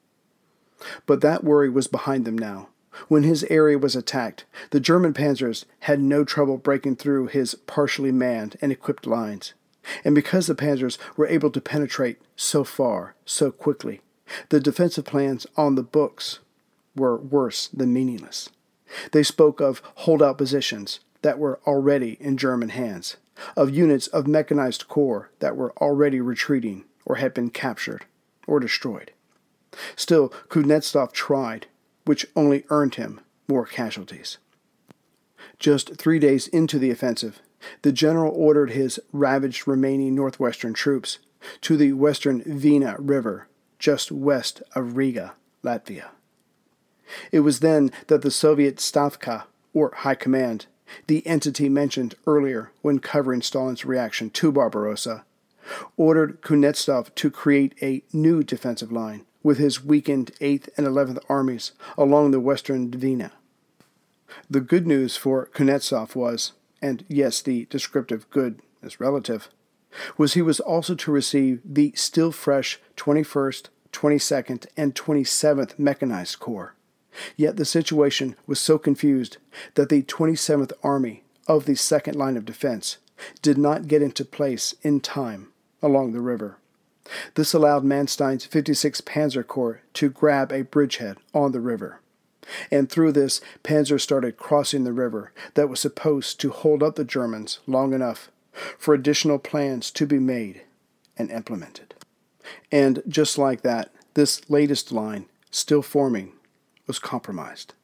But that worry was behind them now. When his area was attacked, the German panzers had no trouble breaking through his partially manned and equipped lines. And because the panzers were able to penetrate so far, so quickly, the defensive plans on the books were worse than meaningless. They spoke of holdout positions that were already in German hands, of units of mechanized corps that were already retreating or had been captured or destroyed. Still, Kuznetsov tried, which only earned him more casualties. Just three days into the offensive, the general ordered his ravaged remaining northwestern troops to the western Vina River, just west of Riga, Latvia. It was then that the Soviet Stavka, or High Command, the entity mentioned earlier when covering Stalin's reaction to Barbarossa, ordered Kuznetsov to create a new defensive line with his weakened eighth and eleventh Armies along the western Dvina. The good news for Kuznetsov was, and yes, the descriptive good is relative, was he was also to receive the still fresh twenty-first, twenty-second, and twenty-seventh Mechanized Corps. Yet the situation was so confused that the twenty-seventh Army of the second line of defense did not get into place in time along the river. This allowed Manstein's fifty-sixth Panzer Corps to grab a bridgehead on the river. And through this, panzers started crossing the river that was supposed to hold up the Germans long enough for additional plans to be made and implemented. And just like that, this latest line, still forming, was compromised.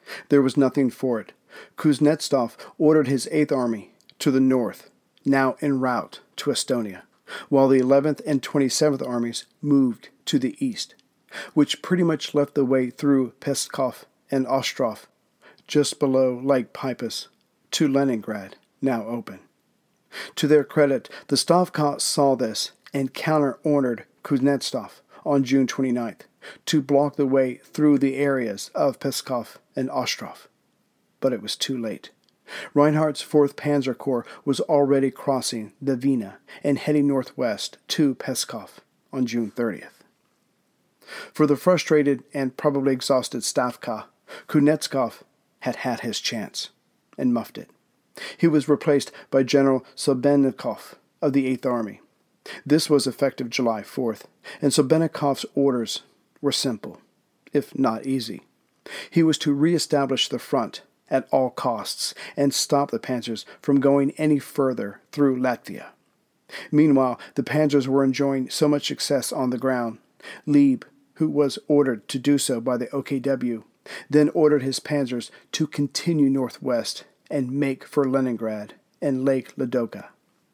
There was nothing for it. Kuznetsov ordered his Eighth Army to the north, now en route to Estonia, while the eleventh and twenty-seventh Armies moved to the east, which pretty much left the way through Pskov and Ostrov, just below Lake Peipus, to Leningrad, now open. To their credit, the Stavka saw this and counter-ordered Kuznetsov on June twenty-ninth to block the way through the areas of Pskov and Ostrov. But it was too late. Reinhardt's fourth Panzer Corps was already crossing the Dwina and heading northwest to Pskov on June thirtieth. For the frustrated and probably exhausted Stavka, Kuznetsov had had his chance and muffed it. He was replaced by General Sobennikov of the Eighth Army. This was effective July fourth, and Sobennikov's orders were simple, if not easy. He was to reestablish the front at all costs and stop the panzers from going any further through Latvia. Meanwhile, the panzers were enjoying so much success on the ground. Lieb, who was ordered to do so by the O K W, then ordered his panzers to continue northwest and make for Leningrad and Lake Ladoga.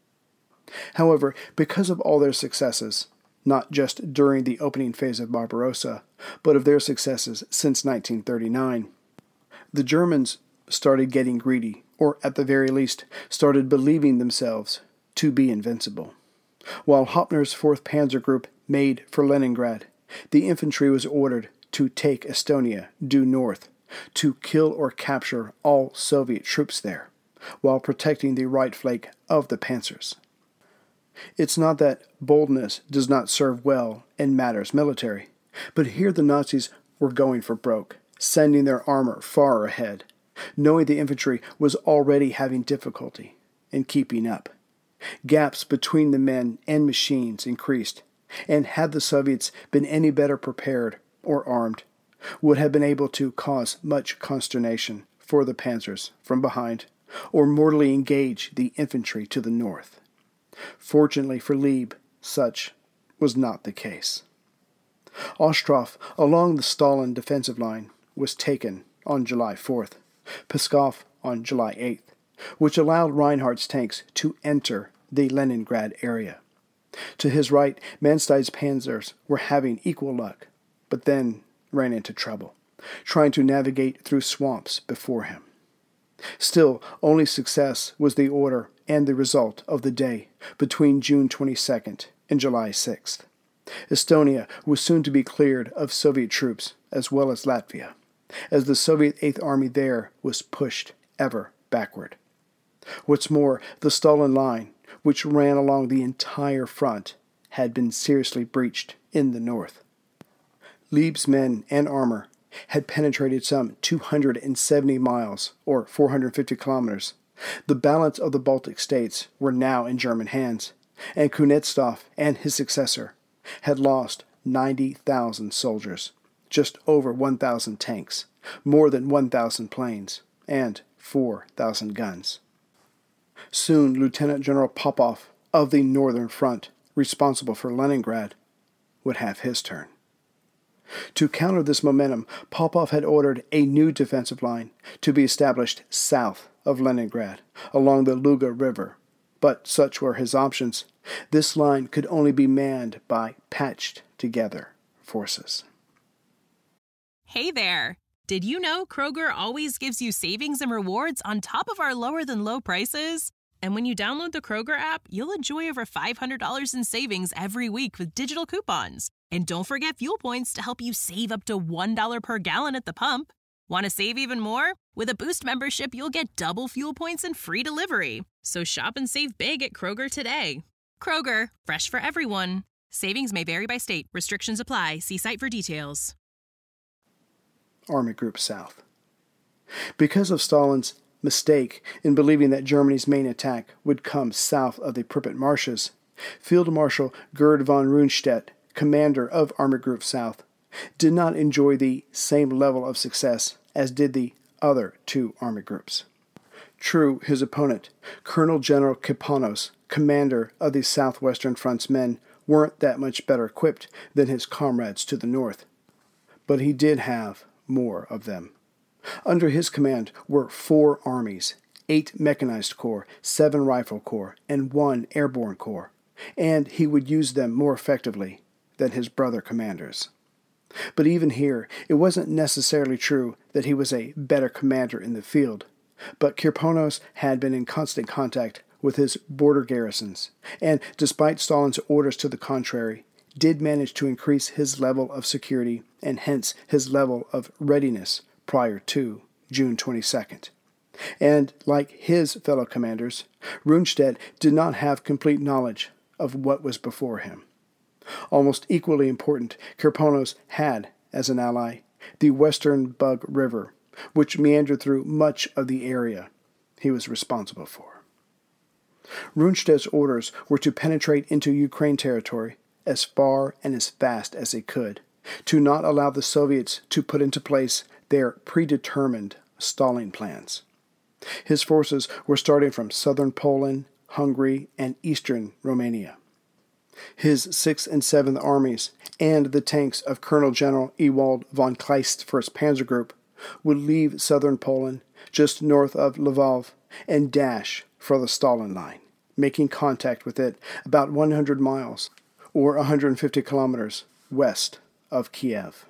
However, because of all their successes, not just during the opening phase of Barbarossa, but of their successes since nineteen thirty-nine, the Germans started getting greedy, or at the very least, started believing themselves to be invincible. While Hoppner's fourth Panzer Group made for Leningrad, the infantry was ordered to take Estonia due north, to kill or capture all Soviet troops there, while protecting the right flank of the panzers. It's not that boldness does not serve well in matters military, but here the Nazis were going for broke, sending their armor far ahead, knowing the infantry was already having difficulty in keeping up. Gaps between the men and machines increased, and had the Soviets been any better prepared or armed, would have been able to cause much consternation for the panzers from behind, or mortally engage the infantry to the north. Fortunately for Lieb, such was not the case. Ostrov, along the Stalin defensive line, was taken on July fourth, Pskov on July eighth, which allowed Reinhardt's tanks to enter the Leningrad area. To his right, Manstein's panzers were having equal luck, but then ran into trouble, trying to navigate through swamps before him. Still, only success was the order and the result of the day between June twenty-second and July sixth. Estonia was soon to be cleared of Soviet troops as well as Latvia, as the Soviet Eighth Army there was pushed ever backward. What's more, the Stalin Line, which ran along the entire front, had been seriously breached in the north. Lieb's men and armor had penetrated some two hundred seventy miles, or four hundred fifty kilometers. The balance of the Baltic states were now in German hands, and Kuznetsov and his successor had lost ninety thousand soldiers, just over one thousand tanks, more than one thousand planes, and four thousand guns. Soon Lieutenant General Popov of the Northern Front, responsible for Leningrad, would have his turn. To counter this momentum, Popov had ordered a new defensive line to be established south of Leningrad, along the Luga River. But such were his options. This line could only be manned by patched-together forces. Hey there! Did you know Kroger always gives you savings and rewards on top of our lower-than-low prices? And when you download the Kroger app, you'll enjoy over five hundred dollars in savings every week with digital coupons. And don't forget fuel points to help you save up to one dollar per gallon at the pump. Want to save even more? With a Boost membership, you'll get double fuel points and free delivery. So shop and save big at Kroger today. Kroger, fresh for everyone. Savings may vary by state. Restrictions apply. See site for details. Army Group South. Because of Stalin's mistake in believing that Germany's main attack would come south of the Pripyat marshes, Field Marshal Gerd von Rundstedt, commander of Army Group South, did not enjoy the same level of success as did the other two army groups. True, his opponent, Colonel General Kipanos, commander of the Southwestern Front's men, weren't that much better equipped than his comrades to the north, but he did have more of them. Under his command were four armies, eight mechanized corps, seven rifle corps, and one airborne corps, and he would use them more effectively than his brother commanders. But even here, it wasn't necessarily true that he was a better commander in the field, but Kirponos had been in constant contact with his border garrisons, and despite Stalin's orders to the contrary, did manage to increase his level of security and hence his level of readiness prior to June twenty-second. And like his fellow commanders, Rundstedt did not have complete knowledge of what was before him. Almost equally important, Kirponos had, as an ally, the Western Bug River, which meandered through much of the area he was responsible for. Rundstedt's orders were to penetrate into Ukraine territory as far and as fast as they could, to not allow the Soviets to put into place their predetermined stalling plans. His forces were starting from southern Poland, Hungary, and eastern Romania. His sixth and seventh Armies and the tanks of Colonel General Ewald von Kleist's first Panzer Group would leave southern Poland just north of Lvov and dash for the Stalin Line, making contact with it about one hundred miles or one hundred fifty kilometers west of Kiev.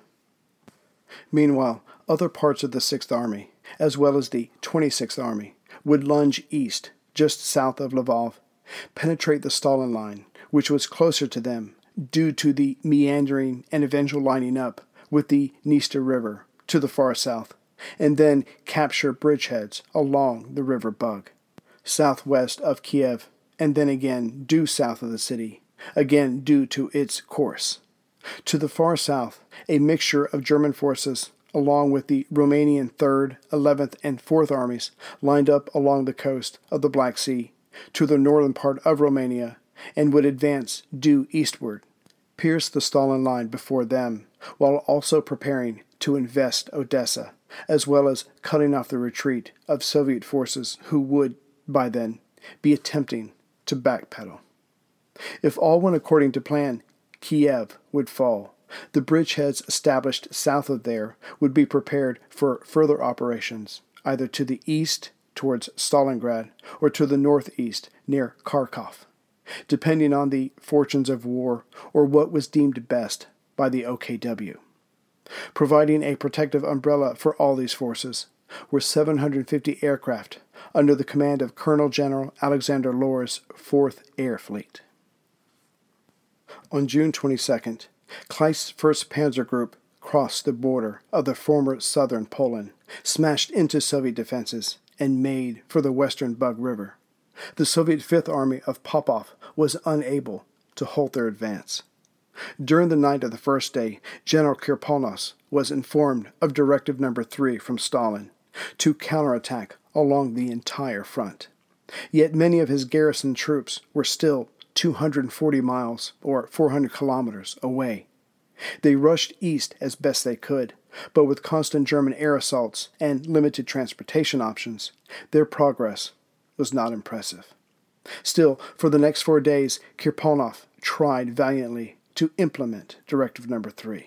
Meanwhile, other parts of the sixth Army, as well as the twenty-sixth Army, would lunge east, just south of Lvov, penetrate the Stalin Line, which was closer to them due to the meandering and eventual lining up with the Dniester River to the far south, and then capture bridgeheads along the River Bug, southwest of Kiev, and then again due south of the city, again due to its course. To the far south, a mixture of German forces, along with the Romanian third, eleventh, and fourth Armies, lined up along the coast of the Black Sea to the northern part of Romania and would advance due eastward, pierce the Stalin Line before them, while also preparing to invest Odessa, as well as cutting off the retreat of Soviet forces who would, by then, be attempting to backpedal. If all went according to plan, Kiev would fall. The bridgeheads established south of there would be prepared for further operations, either to the east towards Stalingrad or to the northeast near Kharkov, depending on the fortunes of war or what was deemed best by the O K W. Providing a protective umbrella for all these forces were seven hundred fifty aircraft under the command of Colonel General Alexander Lohr's fourth Air Fleet. On June twenty-second, Kleist's first Panzer Group crossed the border of the former southern Poland, smashed into Soviet defenses, and made for the western Bug River. The Soviet Fifth Army of Popov was unable to halt their advance. During the night of the first day, General Kirponos was informed of Directive Number three from Stalin to counterattack along the entire front. Yet many of his garrison troops were still two hundred forty miles or four hundred kilometers away. They rushed east as best they could, but with constant German air assaults and limited transportation options, their progress was not impressive. Still, for the next four days, Kirponos tried valiantly to implement Directive Number three.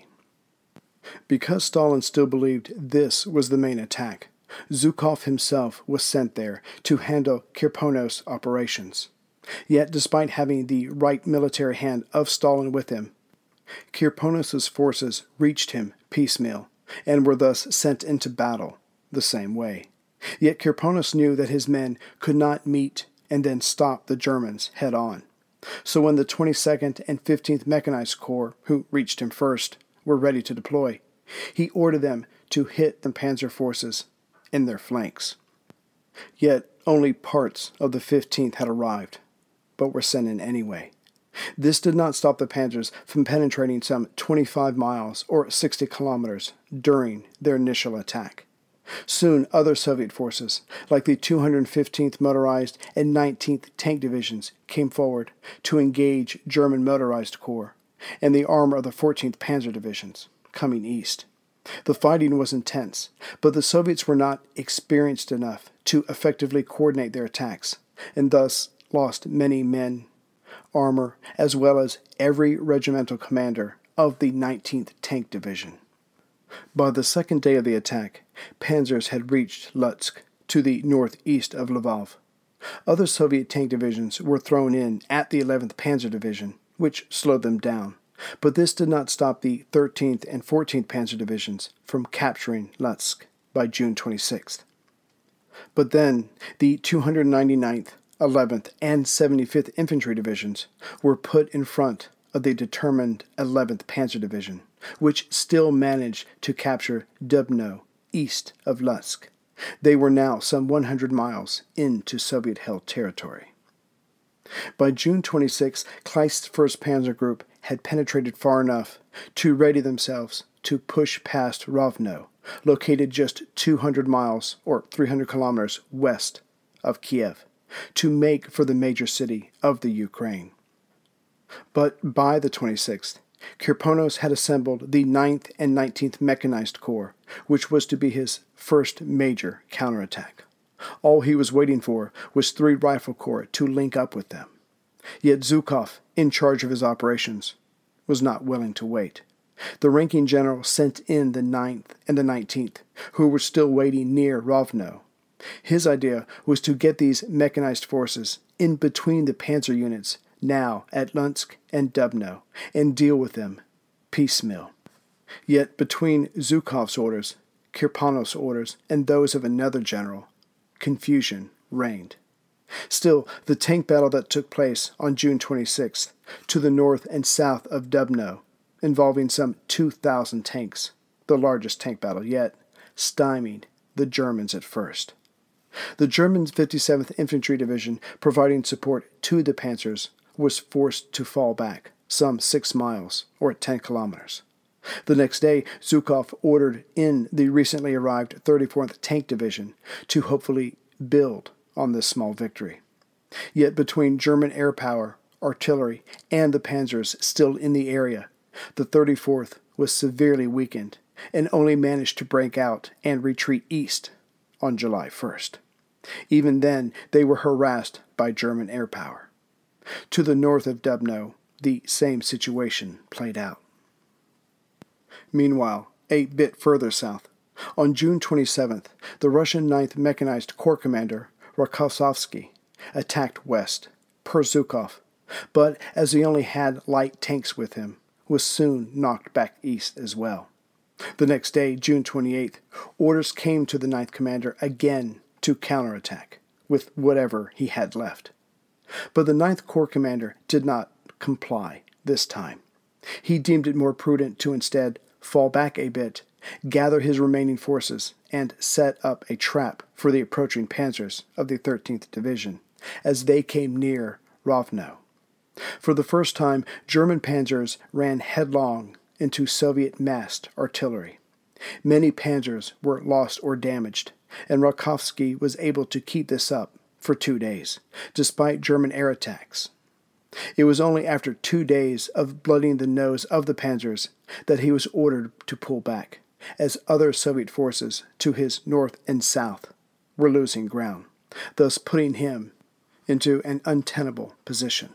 Because Stalin still believed this was the main attack, Zhukov himself was sent there to handle Kirponos' operations. Yet, despite having the right military hand of Stalin with him, Kirponos' forces reached him piecemeal and were thus sent into battle the same way. Yet Kirponos knew that his men could not meet and then stop the Germans head-on. So when the twenty-second and fifteenth Mechanized Corps, who reached him first, were ready to deploy, he ordered them to hit the panzer forces in their flanks. Yet only parts of the fifteenth had arrived, but were sent in anyway. This did not stop the panzers from penetrating some twenty-five miles or sixty kilometers during their initial attack. Soon other Soviet forces, like the two hundred fifteenth Motorized and nineteenth Tank Divisions, came forward to engage German Motorized Corps and the armor of the fourteenth Panzer Divisions, coming east. The fighting was intense, but the Soviets were not experienced enough to effectively coordinate their attacks, and thus lost many men, armor, as well as every regimental commander of the nineteenth Tank Division. By the second day of the attack, panzers had reached Lutsk, to the northeast of Lvov. Other Soviet tank divisions were thrown in at the eleventh Panzer Division, which slowed them down, but this did not stop the thirteenth and fourteenth Panzer Divisions from capturing Lutsk by June twenty-sixth. But then the two hundred ninety-ninth, eleventh, and seventy-fifth Infantry Divisions were put in front of the determined eleventh Panzer Division, which still managed to capture Dubno, east of Lutsk. They were now some one hundred miles into Soviet-held territory. By June twenty-sixth, Kleist's first Panzer Group had penetrated far enough to ready themselves to push past Rovno, located just two hundred miles or three hundred kilometers west of Kiev, to make for the major city of the Ukraine. But by the twenty-sixth, Kirponos had assembled the ninth and nineteenth Mechanized Corps, which was to be his first major counterattack. All he was waiting for was three Rifle Corps to link up with them. Yet Zhukov, in charge of his operations, was not willing to wait. The ranking general sent in the ninth and the nineteenth, who were still waiting near Rovno. His idea was to get these mechanized forces in between the panzer units now at Lutsk and Dubno, and deal with them piecemeal. Yet between Zhukov's orders, Kirponos' orders, and those of another general, confusion reigned. Still, the tank battle that took place on June twenty-sixth, to the north and south of Dubno, involving some two thousand tanks, the largest tank battle yet, stymied the Germans at first. The German fifty-seventh Infantry Division, providing support to the panzers, was forced to fall back some six miles or ten kilometers. The next day, Zhukov ordered in the recently arrived thirty-fourth Tank Division to hopefully build on this small victory. Yet between German air power, artillery, and the panzers still in the area, the thirty-fourth was severely weakened and only managed to break out and retreat east on July first. Even then, they were harassed by German air power. To the north of Dubno, the same situation played out. Meanwhile, a bit further south, on June twenty-seventh, the Russian ninth Mechanized Corps commander, Rokossovsky, attacked west, per Zhukov, but as he only had light tanks with him, was soon knocked back east as well. The next day, June twenty-eighth, orders came to the ninth commander again to counterattack, with whatever he had left. But the ninth Corps commander did not comply this time. He deemed it more prudent to instead fall back a bit, gather his remaining forces, and set up a trap for the approaching panzers of the thirteenth Division as they came near Rovno. For the first time, German panzers ran headlong into Soviet massed artillery. Many panzers were lost or damaged, and Rokossovsky was able to keep this up for two days, despite German air attacks. It was only after two days of blooding the nose of the panzers that he was ordered to pull back, as other Soviet forces to his north and south were losing ground, thus putting him into an untenable position.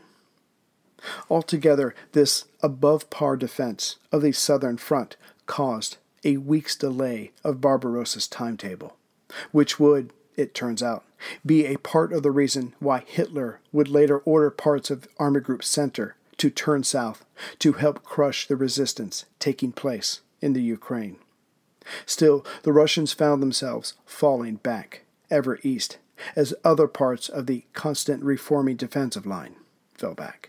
Altogether, this above-par defense of the southern front caused a week's delay of Barbarossa's timetable, which would, it turns out, be a part of the reason why Hitler would later order parts of Army Group Center to turn south to help crush the resistance taking place in the Ukraine. Still, the Russians found themselves falling back ever east as other parts of the constant reforming defensive line fell back.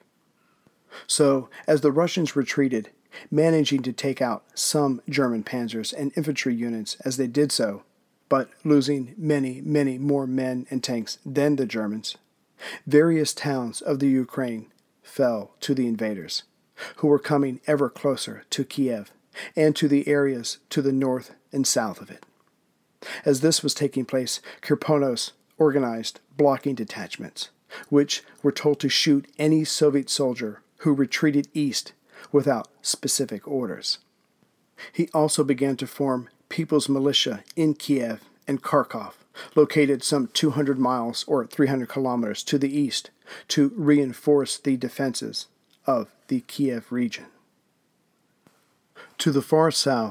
So, as the Russians retreated, managing to take out some German panzers and infantry units as they did so, but losing many, many more men and tanks than the Germans, various towns of the Ukraine fell to the invaders, who were coming ever closer to Kiev and to the areas to the north and south of it. As this was taking place, Kirponos organized blocking detachments, which were told to shoot any Soviet soldier who retreated east without specific orders. He also began to form People's Militia in Kiev and Kharkov, located some two hundred miles or three hundred kilometers to the east, to reinforce the defenses of the Kiev region. To the far south,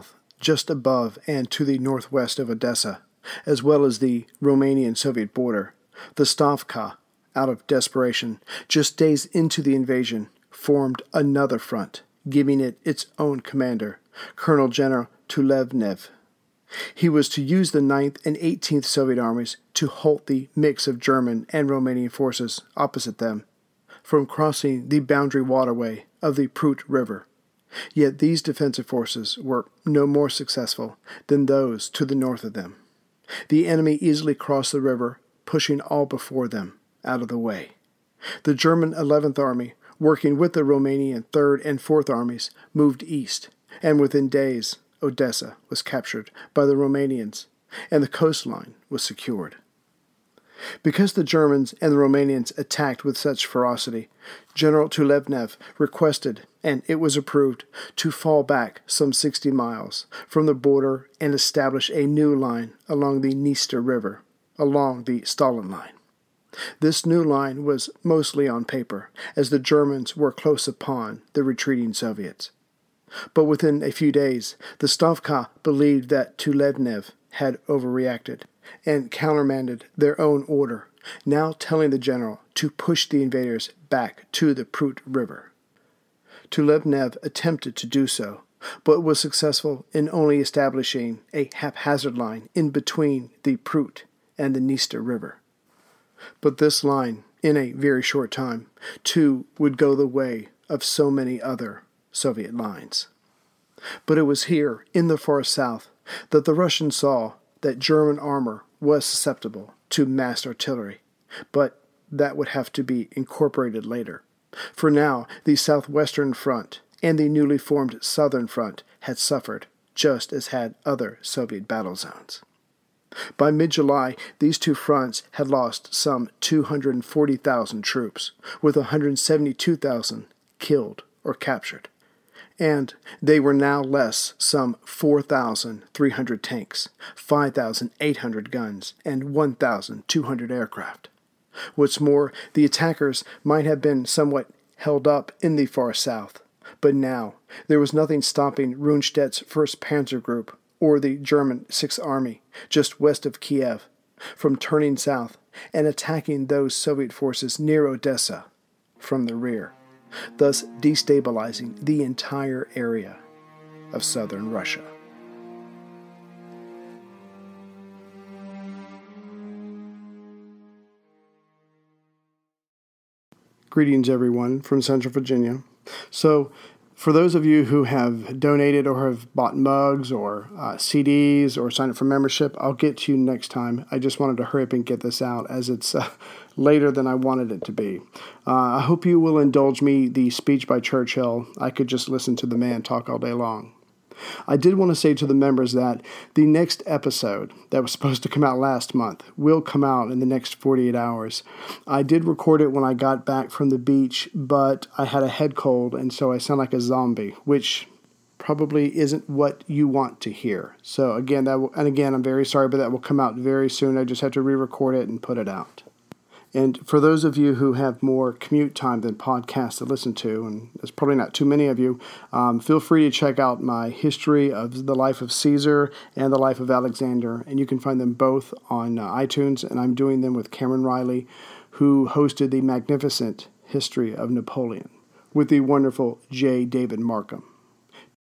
just above and to the northwest of Odessa, as well as the Romanian-Soviet border. The Stavka, out of desperation, just days into the invasion, formed another front, giving it its own commander, Colonel General Tulevnev. He was to use the ninth and eighteenth Soviet armies to halt the mix of German and Romanian forces opposite them from crossing the boundary waterway of the Prut River. Yet these defensive forces were no more successful than those to the north of them. The enemy easily crossed the river, pushing all before them out of the way. The German eleventh Army, working with the Romanian third and fourth Armies, moved east, and within days Odessa was captured by the Romanians, and the coastline was secured. Because the Germans and the Romanians attacked with such ferocity, General Tulevnev requested, and it was approved, to fall back some sixty miles from the border and establish a new line along the Dniester River, along the Stalin Line. This new line was mostly on paper, as the Germans were close upon the retreating Soviets. But within a few days, the Stavka believed that Tulevnev had overreacted and countermanded their own order, now telling the general to push the invaders back to the Prut River. Tulevnev attempted to do so, but was successful in only establishing a haphazard line in between the Prut and the Dniester River. But this line, in a very short time, too would go the way of so many other Soviet lines. But it was here, in the far south, that the Russians saw that German armor was susceptible to massed artillery, but that would have to be incorporated later. For now, the southwestern front and the newly formed southern front had suffered, just as had other Soviet battle zones. By mid-July, these two fronts had lost some two hundred forty thousand troops, with one hundred seventy-two thousand killed or captured. And they were now less some four thousand three hundred tanks, five thousand eight hundred guns, and one thousand two hundred aircraft. What's more, the attackers might have been somewhat held up in the far south, but now there was nothing stopping Rundstedt's first Panzer Group or the German sixth Army, just west of Kiev, from turning south and attacking those Soviet forces near Odessa from the rear, thus destabilizing the entire area of southern Russia. Greetings, everyone, from Central Virginia. So, for those of you who have donated or have bought mugs or uh, C Ds or signed up for membership, I'll get to you next time. I just wanted to hurry up and get this out as it's uh, later than I wanted it to be. Uh, I hope you will indulge me the speech by Churchill. I could just listen to the man talk all day long. I did want to say to the members that the next episode that was supposed to come out last month will come out in the next forty-eight hours. I did record it when I got back from the beach, but I had a head cold, and so I sound like a zombie, which probably isn't what you want to hear. So again, that will, and again, I'm very sorry, but that will come out very soon. I just have to re-record it and put it out. And for those of you who have more commute time than podcasts to listen to, and there's probably not too many of you, um, feel free to check out my history of the life of Caesar and the life of Alexander, and you can find them both on uh, iTunes, and I'm doing them with Cameron Riley, who hosted the magnificent History of Napoleon with the wonderful J. David Markham.